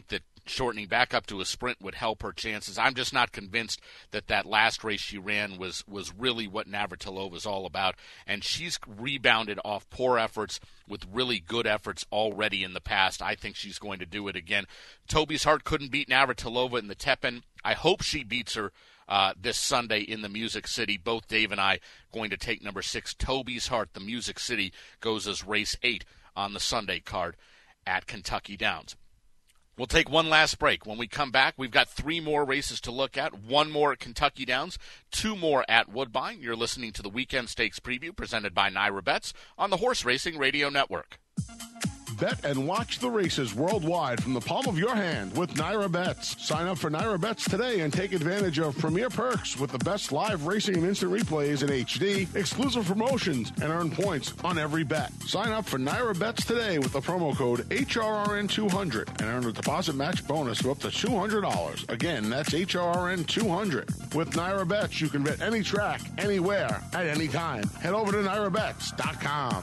Speaker 3: shortening back up to a sprint would help her chances. I'm just not convinced that that last race she ran was, was really what Navratilova is all about. And she's rebounded off poor efforts with really good efforts already in the past. I think she's going to do it again. Toby's Heart couldn't beat Navratilova in the Tepin. I hope she beats her uh, this Sunday in the Music City. Both Dave and I going to take number six, Toby's Heart. The Music City goes as race eight on the Sunday card at Kentucky Downs. We'll take one last break. When we come back, we've got three more races to look at, one more at Kentucky Downs, two more at Woodbine. You're listening to the Weekend Stakes Preview presented by Naira Bets on the Horse Racing Radio Network.
Speaker 5: Bet and watch the races worldwide from the palm of your hand with Naira Bets. Sign up for Naira Bets today and take advantage of premier perks with the best live racing and instant replays in H D, exclusive promotions, and earn points on every bet. Sign up for Naira Bets today with the promo code H R R N two hundred and earn a deposit match bonus of up to two hundred dollars. Again, that's H R R N two hundred. With Naira Bets, you can bet any track, anywhere, at any time. Head over to Naira Bets dot com.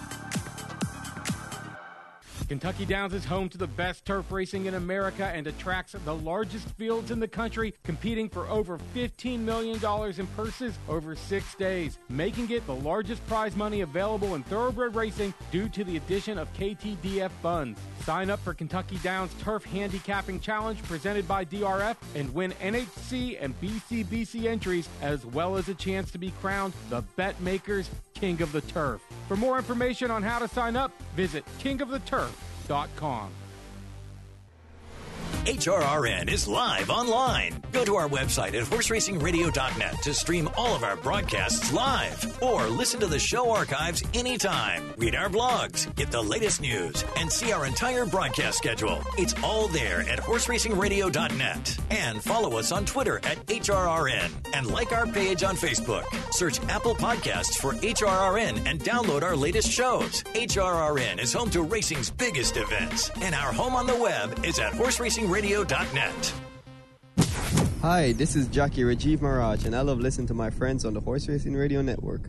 Speaker 13: Kentucky Downs is home to the best turf racing in America and attracts the largest fields in the country, competing for over fifteen million dollars in purses over six days, making it the largest prize money available in thoroughbred racing due to the addition of K T D F funds. Sign up for Kentucky Downs Turf Handicapping Challenge presented by D R F and win N H C and B C B C entries, as well as a chance to be crowned the Bet Makers King of the Turf. For more information on how to sign up, visit king of the turf dot com.
Speaker 1: H R R N is live online. Go to our website at horse racing radio dot net to stream all of our broadcasts live or listen to the show archives anytime. Read our blogs, get the latest news, and see our entire broadcast schedule. It's all there at horse racing radio dot net. And follow us on Twitter at H R R N and like our page on Facebook. Search Apple Podcasts for H R R N and download our latest shows. H R R N is home to racing's biggest events, and our home on the web is at horse racing radio dot net.
Speaker 14: Hi, this is jockey Rajiv Maharaj, and I love listening to my friends on the Horse Racing Radio Network.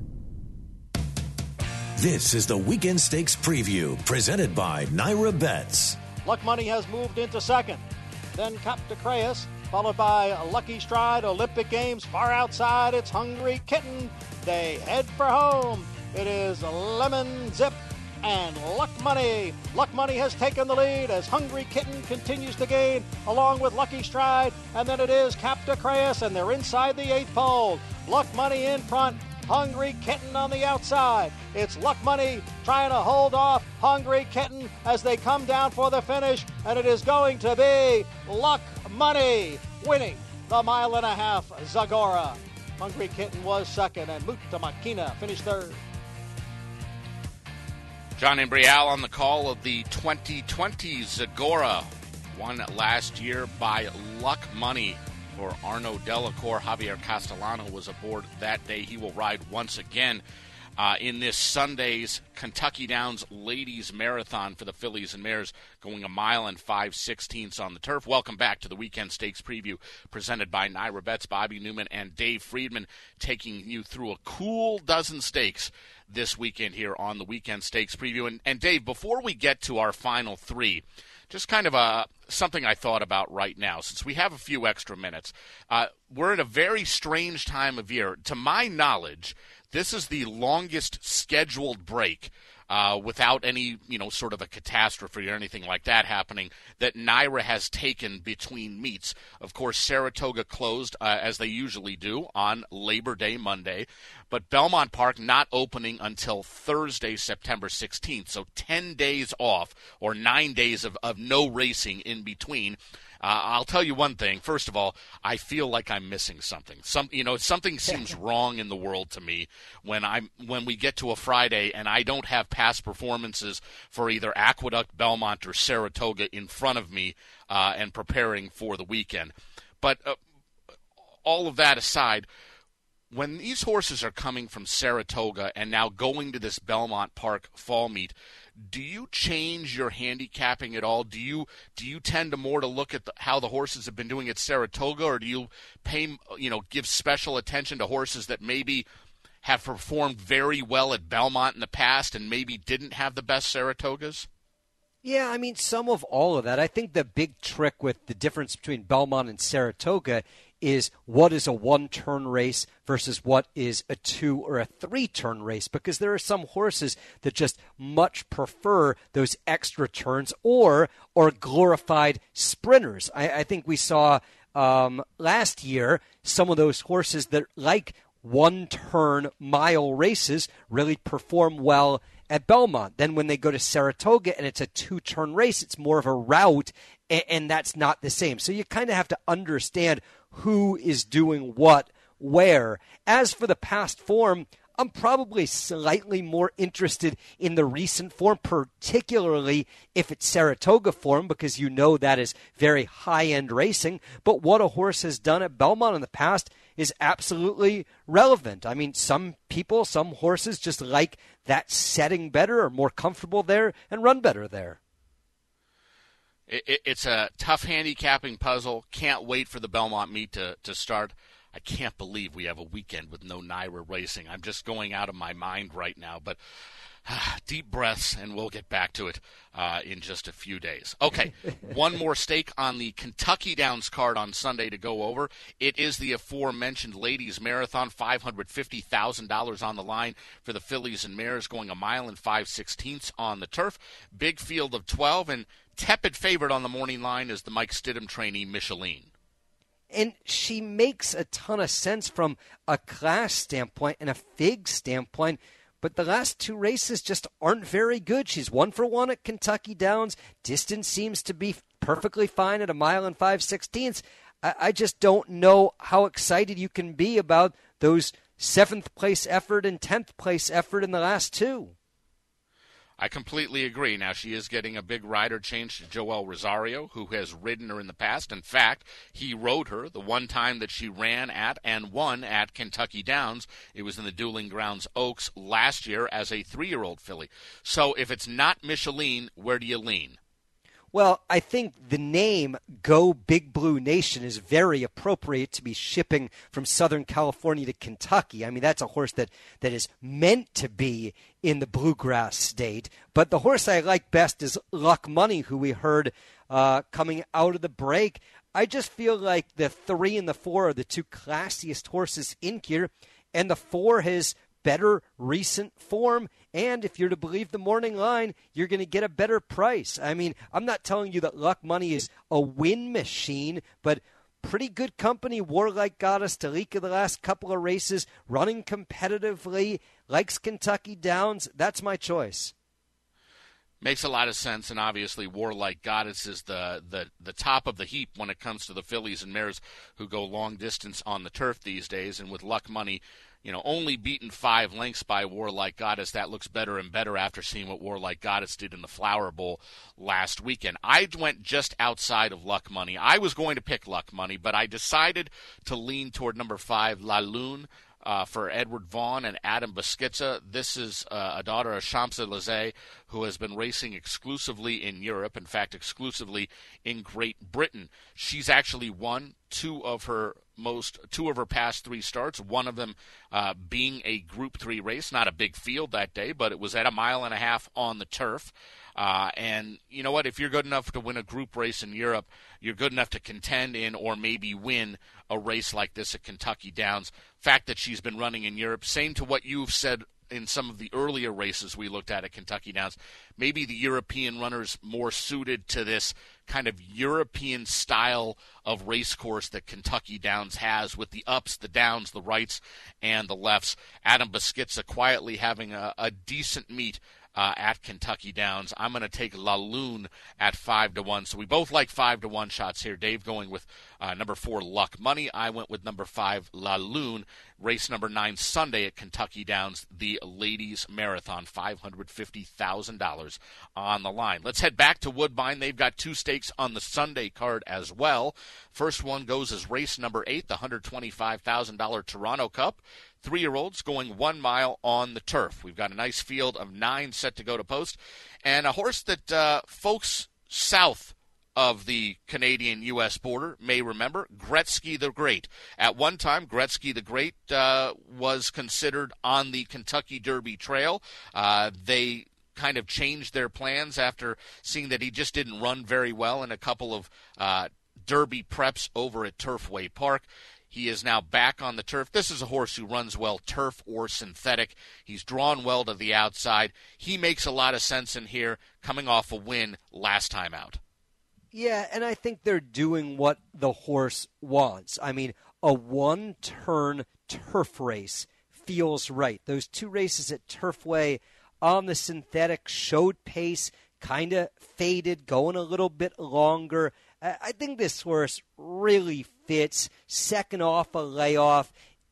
Speaker 1: This is the Weekend Stakes Preview, presented by Naira Bets.
Speaker 15: Luck Money has moved into second. Then Cap de Creus, followed by Lucky Stride, Olympic Games. Far outside, it's Hungry Kitten. They head for home. It is Lemon Zip and Luck Money. Luck Money has taken the lead as Hungry Kitten continues to gain along with Lucky Stride. And then it is Cap de Creus, and they're inside the eighth pole. Luck Money in front. Hungry Kitten on the outside. It's Luck Money trying to hold off Hungry Kitten as they come down for the finish. And it is going to be Luck Money winning the mile and a half Zagora. Hungry Kitten was second, and Muta Makina finished third.
Speaker 3: John Imbrial on the call of the twenty twenty Zagora, won last year by Luck Money for Arnaud Delacour. Javier Castellano was aboard that day. He will ride once again uh, in this Sunday's Kentucky Downs Ladies Marathon for the fillies and mares, going a mile and five sixteenths on the turf. Welcome back to the Weekend Stakes Preview presented by Naira Bets. Bobby Newman and Dave Friedman taking you through a cool dozen stakes this weekend here on the Weekend Stakes Preview. And, and Dave, before we get to our final three, just kind of a something I thought about right now, since we have a few extra minutes. Uh, we're in a very strange time of year. To my knowledge, this is the longest scheduled break uh, without any, you know, sort of a catastrophe or anything like that happening that Naira has taken between meets. Of course, Saratoga closed, uh, as they usually do, on Labor Day Monday, but Belmont Park not opening until Thursday, September sixteenth, so ten days off or nine days of, of no racing in between. Uh, I'll tell you one thing. First of all, I feel like I'm missing something. Some, you know, something seems wrong in the world to me when I'm when we get to a Friday and I don't have past performances for either Aqueduct, Belmont, or Saratoga in front of me uh, and preparing for the weekend. But uh, all of that aside, when these horses are coming from Saratoga and now going to this Belmont Park fall meet, do you change your handicapping at all? Do you do you tend to more to look at the, how the horses have been doing at Saratoga, or do you pay, you know, give special attention to horses that maybe have performed very well at Belmont in the past and maybe didn't have the best Saratogas?
Speaker 4: Yeah, I mean, some of all of that. I think the big trick with the difference between Belmont and Saratoga is what is a one-turn race versus what is a two- or a three-turn race, because there are some horses that just much prefer those extra turns or or glorified sprinters. I, I think we saw um, last year some of those horses that like one-turn mile races really perform well at Belmont. Then when they go to Saratoga and it's a two-turn race, it's more of a route, and, and that's not the same. So you kind of have to understand who is doing what where. As for the past form, I'm probably slightly more interested in the recent form, particularly if it's Saratoga form, because you know that is very high-end racing. But what a horse has done at Belmont in the past is absolutely relevant. I mean, some people, some horses just like that setting better, or more comfortable there, and run better there.
Speaker 3: It, it's a tough handicapping puzzle. Can't wait for the Belmont meet to, to start. I can't believe we have a weekend with no NYRA racing. I'm just going out of my mind right now. But uh, deep breaths, and we'll get back to it uh, in just a few days. Okay, one more stake on the Kentucky Downs card on Sunday to go over. It is the aforementioned Ladies Marathon, five hundred fifty thousand dollars on the line for the fillies and mares, going a mile and five sixteenths on the turf. Big field of twelve, and tepid favorite on the morning line is the Mike Stidham trainee, Micheline.
Speaker 4: And she makes a ton of sense from a class standpoint and a fig standpoint, but the last two races just aren't very good. She's one for one at Kentucky Downs. Distance seems to be perfectly fine at a mile and five sixteenths. I, I just don't know how excited you can be about those seventh place effort and tenth place effort in the last two.
Speaker 3: I completely agree. Now, she is getting a big rider change to Joel Rosario, who has ridden her in the past. In fact, he rode her the one time that she ran at and won at Kentucky Downs. It was in the Dueling Grounds Oaks last year as a three-year-old filly. So if it's not Micheline, where do you lean?
Speaker 4: Well, I think the name Go Big Blue Nation is very appropriate to be shipping from Southern California to Kentucky. I mean, that's a horse that, that is meant to be in the bluegrass state. But the horse I like best is Luck Money, who we heard uh, coming out of the break. I just feel like the three and the four are the two classiest horses in here, and the four has better recent form, and if you're to believe the morning line, you're going to get a better price. I mean, I'm not telling you that Luck Money is a win machine, but pretty good company. Warlike Goddess, Talika the last couple of races, running competitively, likes Kentucky Downs. That's my choice.
Speaker 3: Makes a lot of sense, and obviously Warlike Goddess is the, the, the top of the heap when it comes to the fillies and mares who go long distance on the turf these days, and with Luck Money, you know, only beaten five lengths by Warlike Goddess, that looks better and better after seeing what Warlike Goddess did in the Flower Bowl last weekend. I went just outside of Luck Money. I was going to pick Luck Money, but I decided to lean toward number five, La Lune, Uh, for Edward Vaughn and Adam Beschizza. This is uh, a daughter of Champs-Élysées who has been racing exclusively in Europe, in fact, exclusively in Great Britain. She's actually won two of her most two of her past three starts, one of them uh, being a Group three race, not a big field that day, but it was at a mile and a half on the turf. Uh, and you know what? If you're good enough to win a group race in Europe, you're good enough to contend in or maybe win a race like this at Kentucky Downs. Fact that she's been running in Europe, same to what you've said in some of the earlier races we looked at at Kentucky Downs. Maybe the European runners more suited to this kind of European style of race course that Kentucky Downs has, with the ups, the downs, the rights, and the lefts. Adam Beschizza quietly having a, a decent meet Uh, at Kentucky Downs. I'm going to take La Lune at five to one. So we both like five to one shots here. Dave going with uh, number four, Luck Money. I went with number five, La Lune. Race number nine Sunday at Kentucky Downs, the Ladies Marathon, five hundred fifty thousand dollars on the line. Let's head back to Woodbine. They've got two stakes on the Sunday card as well. First one goes as race number eight, the one hundred twenty-five thousand dollars Toronto Cup. Three-year-olds going one mile on the turf. We've got a nice field of nine set to go to post, and a horse that uh, folks south of the Canadian-U S border may remember, Gretzky the Great. At one time, Gretzky the Great uh, was considered on the Kentucky Derby Trail. Uh, they kind of changed their plans after seeing that he just didn't run very well in a couple of uh, Derby preps over at Turfway Park. He is now back on the turf. This is a horse who runs well, turf or synthetic. He's drawn well to the outside. He makes a lot of sense in here, coming off a win last time out.
Speaker 4: Yeah, and I think they're doing what the horse wants. I mean, a one-turn turf race feels right. Those two races at Turfway on the synthetic showed pace, kind of faded, going a little bit longer. I think this horse really fits second off a layoff.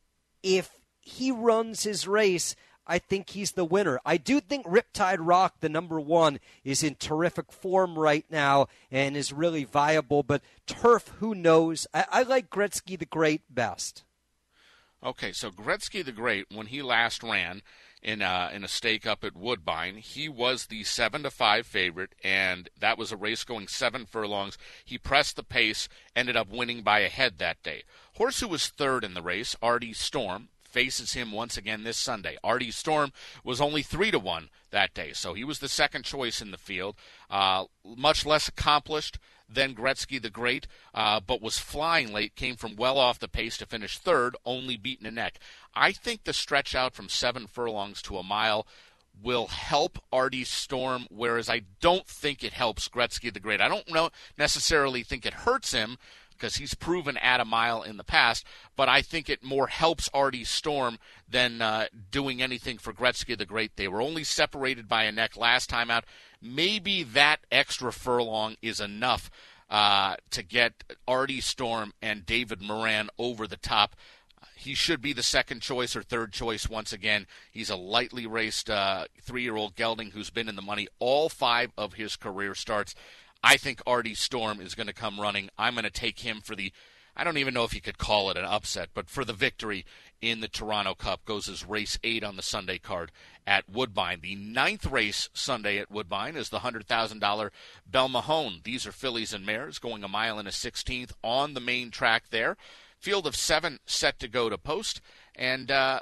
Speaker 4: If he runs his race, I think he's the winner. I do think Riptide Rock, the number one, is in terrific form right now and is really viable. But Turf, who knows? I, I like Gretzky the Great best.
Speaker 3: Okay, so Gretzky the Great, when he last ran in a, in a stake up at Woodbine, he was the seven to five favorite, and that was a race going seven furlongs. He pressed the pace, ended up winning by a head that day. Horse who was third in the race, Artie Storm, faces him once again this Sunday. Artie Storm was only three to one that day, so he was the second choice in the field. Uh, much less accomplished than Gretzky the Great, uh, but was flying late, came from well off the pace to finish third, only beaten a neck. I think the stretch out from seven furlongs to a mile will help Artie Storm, whereas I don't think it helps Gretzky the Great. I don't know, necessarily think it hurts him, because he's proven at a mile in the past, but I think it more helps Artie Storm than uh, doing anything for Gretzky the Great. They were only separated by a neck last time out. Maybe that extra furlong is enough uh, to get Artie Storm and David Moran over the top. He should be the second choice or third choice once again. He's a lightly raced uh, three-year-old gelding who's been in the money all five of his career starts. I think Artie Storm is going to come running. I'm going to take him for the, I don't even know if you could call it an upset, but for the victory in the Toronto Cup. Goes as race eight on the Sunday card at Woodbine. The ninth race Sunday at Woodbine is the one hundred thousand dollars Belmahone. These are fillies and mares going a mile and a sixteenth on the main track there. Field of seven set to go to post. And uh,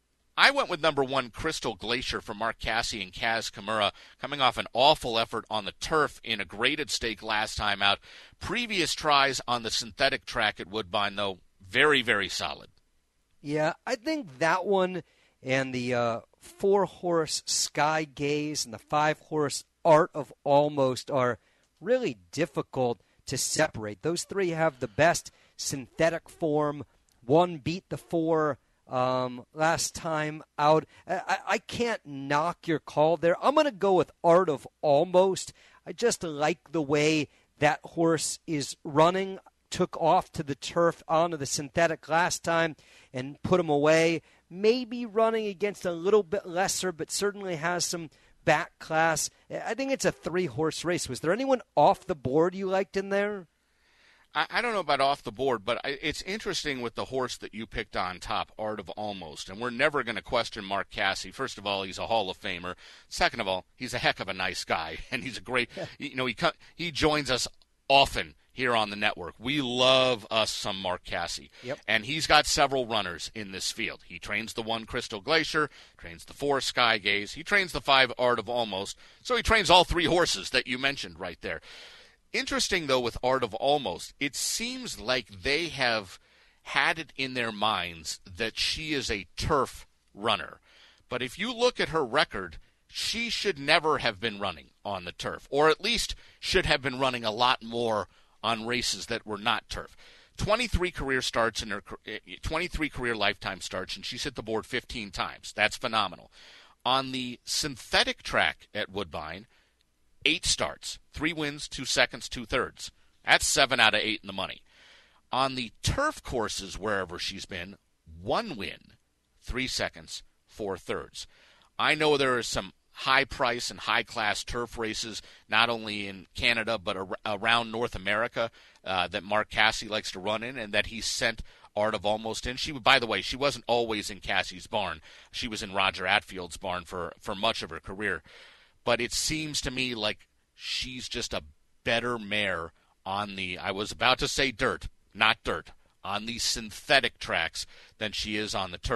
Speaker 3: I went with number one, Crystal Glacier, for Mark Casse and Kaz Kimura, coming off an awful effort on the turf in a graded stake last time out. Previous tries on the synthetic track at Woodbine, though, very, very solid.
Speaker 4: Yeah, I think that one and the uh, four-horse Sky Gaze and the five-horse Art of Almost are really difficult to separate. Those three have the best synthetic form. One beat the four Um, last time out. I, I can't knock your call there. I'm going to go with Art of Almost. I just like the way that horse is running. Took off to the turf onto the synthetic last time and put him away. Maybe running against a little bit lesser, but certainly has some back class. I think it's a three-horse race. Was there anyone off the board you liked in there?
Speaker 3: I don't know about off the board, but it's interesting with the horse that you picked on top, Art of Almost. And we're never going to question Mark Casse. First of all, he's a Hall of Famer. Second of all, he's a heck of a nice guy, and he's a great. You know, he he joins us often here on the network. We love us some Mark Casse.
Speaker 4: Yep.
Speaker 3: And he's got several runners in this field. He trains the one Crystal Glacier, trains the four Sky Gaze, he trains the five Art of Almost. So he trains all three horses that you mentioned right there. Interesting, though, with Art of Almost, it seems like they have had it in their minds that she is a turf runner. But if you look at her record, she should never have been running on the turf, or at least should have been running a lot more on races that were not turf. twenty-three career starts in her twenty-three career lifetime starts, and she's hit the board fifteen times. That's phenomenal. On the synthetic track at Woodbine, eight starts, three wins, two seconds, two thirds. That's seven out of eight in the money. On the turf courses, wherever she's been, one win, three seconds, four thirds. I know there are some high price and high class turf races, not only in Canada but ar- around North America, uh, that Mark Casse likes to run in, and that he sent Art of Almost in. She, by the way, she wasn't always in Cassie's barn. She was in Roger Atfield's barn for, for much of her career. But it seems to me like she's just a better mare on the, I was about to say dirt, not dirt, on the synthetic tracks than she is on the turf.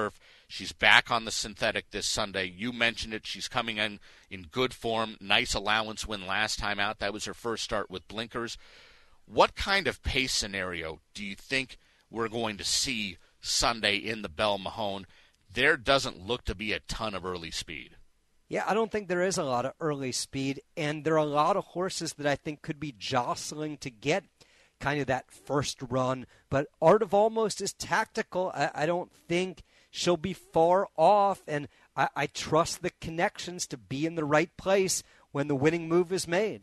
Speaker 3: She's back on the synthetic this Sunday. You mentioned it. She's coming in in good form. Nice allowance win last time out. That was her first start with blinkers. What kind of pace scenario do you think we're going to see Sunday in the Belle Mahone? There doesn't look to be a ton of early speed.
Speaker 4: Yeah, I don't think there is a lot of early speed, and there are a lot of horses that I think could be jostling to get kind of that first run. But Art of Almost is tactical. I, I don't think she'll be far off, and I, I trust the connections to be in the right place when the winning move is made.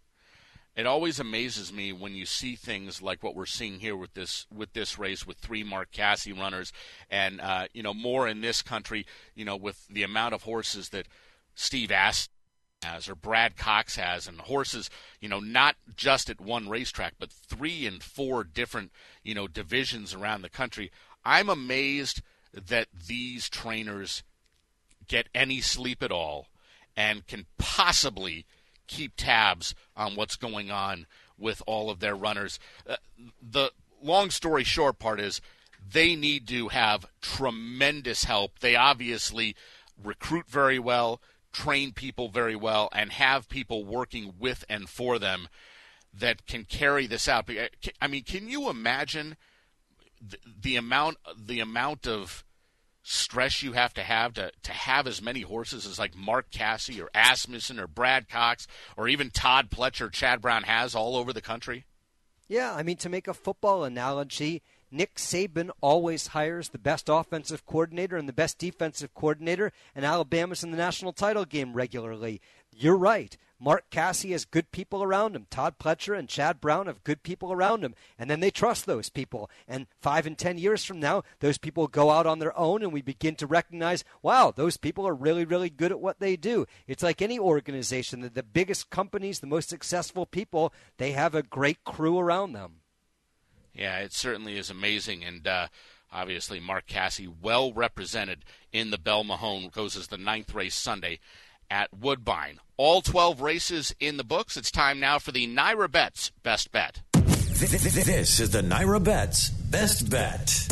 Speaker 3: It always amazes me when you see things like what we're seeing here with this with this race with three Mark Casse runners, and uh, you know more in this country. You know, with the amount of horses that Steve Ass has or Brad Cox has, and horses, you know, not just at one racetrack, but three and four different you know divisions around the country. I'm amazed that these trainers get any sleep at all and can possibly keep tabs on what's going on with all of their runners. Uh, the long story short part is they need to have tremendous help. They obviously recruit very well, train people very well, and have people working with and for them that can carry this out. I mean, can you imagine the, the amount the amount of stress you have to have to, to have as many horses as like Mark Casse or Asmussen or Brad Cox or even Todd Pletcher, Chad Brown has all over the country?
Speaker 4: Yeah, I mean, to make a football analogy, Nick Saban always hires the best offensive coordinator and the best defensive coordinator, and Alabama's in the national title game regularly. You're right. Mark Casse has good people around him. Todd Pletcher and Chad Brown have good people around him. And then they trust those people. And five and ten years from now, those people go out on their own and we begin to recognize, wow, those people are really, really good at what they do. It's like any organization. The, the biggest companies, the most successful people, they have a great crew around them.
Speaker 3: Yeah, it certainly is amazing. And uh, obviously Mark Casse well represented in the Belle Mahone. Goes as the ninth race Sunday at Woodbine. All twelve races in the books. It's time now for the Naira Bets Best Bet.
Speaker 1: This is the Naira Bets Best Bet.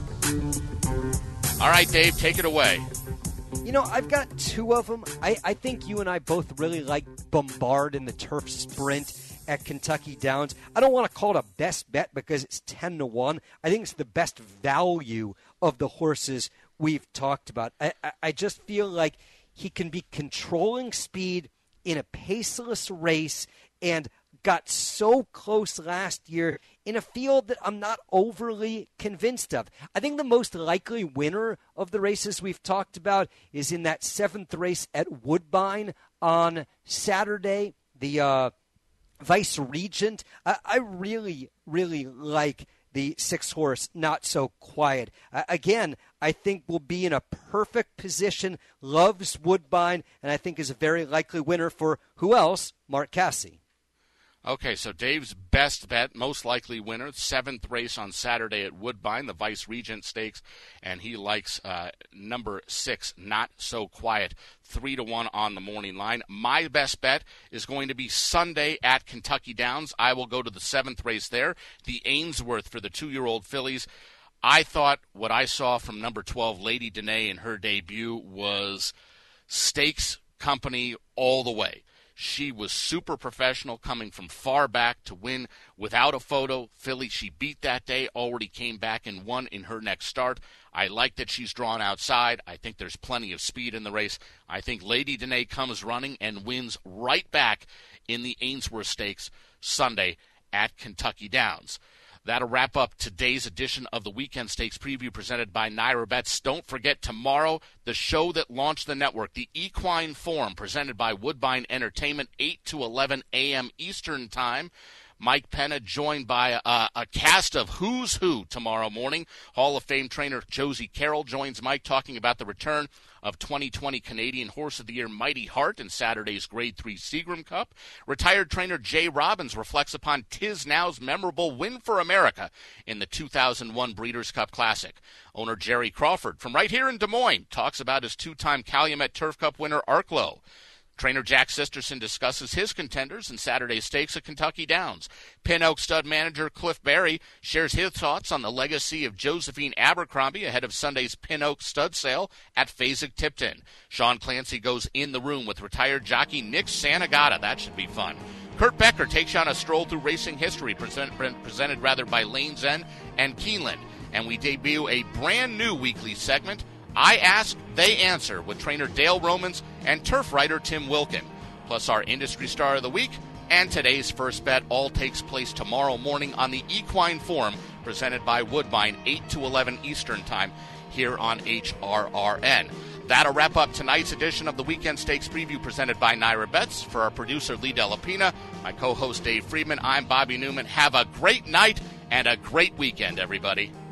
Speaker 3: All right, Dave, take it away.
Speaker 4: You know, I've got two of them. I, I think you and I both really like Bombard in the Turf Sprint at Kentucky Downs. I don't want to call it a best bet because it's ten to one. I think it's the best value of the horses we've talked about. I, I, I just feel like he can be controlling speed in a paceless race and got so close last year in a field that I'm not overly convinced of. I think the most likely winner of the races we've talked about is in that seventh race at Woodbine on Saturday, the uh, Vice Regent. I, I really, really like the six-horse Not So Quiet. Uh, again, I think will be in a perfect position, loves Woodbine, and I think is a very likely winner for who else? Mark Casse.
Speaker 3: Okay, so Dave's best bet, most likely winner, seventh race on Saturday at Woodbine, the Vice Regent Stakes, and he likes uh, number six, Not So Quiet, three to one on the morning line. My best bet is going to be Sunday at Kentucky Downs. I will go to the seventh race there, the Ainsworth for the two-year-old fillies. I thought what I saw from number twelve, Lady Danae, in her debut was stakes company all the way. She was super professional, coming from far back to win without a photo. Filly she beat that day, already came back and won in her next start. I like that she's drawn outside. I think there's plenty of speed in the race. I think Lady Danae comes running and wins right back in the Ainsworth Stakes Sunday at Kentucky Downs. That'll wrap up today's edition of the Weekend Stakes Preview presented by Naira Bets. Don't forget tomorrow, the show that launched the network, the Equine Forum, presented by Woodbine Entertainment, eight to eleven a.m. Eastern Time. Mike Penna joined by a, a cast of who's who tomorrow morning. Hall of Fame trainer Josie Carroll joins Mike talking about the return of twenty twenty Canadian Horse of the Year Mighty Heart in Saturday's Grade three Seagram Cup. Retired trainer Jay Robbins reflects upon Tiz Now's memorable win for America in the two thousand one Breeders' Cup Classic. Owner Jerry Crawford from right here in Des Moines talks about his two-time Calumet Turf Cup winner Arklow. Trainer Jack Sisterson discusses his contenders in Saturday's stakes at Kentucky Downs. Pin Oak stud manager Cliff Barry shares his thoughts on the legacy of Josephine Abercrombie ahead of Sunday's Pin Oak stud sale at Fasig-Tipton. Sean Clancy goes in the room with retired jockey Nick Santagata. That should be fun. Kurt Becker takes on a stroll through racing history present, presented rather by Lane's End and Keeneland. And we debut a brand new weekly segment, I Ask, They Answer, with trainer Dale Romans and turf writer Tim Wilkin. Plus our industry star of the week and today's first bet all takes place tomorrow morning on the Equine Forum presented by Woodbine, eight to eleven Eastern Time here on H R R N. That'll wrap up tonight's edition of the Weekend Stakes Preview presented by Naira Bets. For our producer, Lee Delapina, my co-host, Dave Friedman, I'm Bobby Newman. Have a great night and a great weekend, everybody.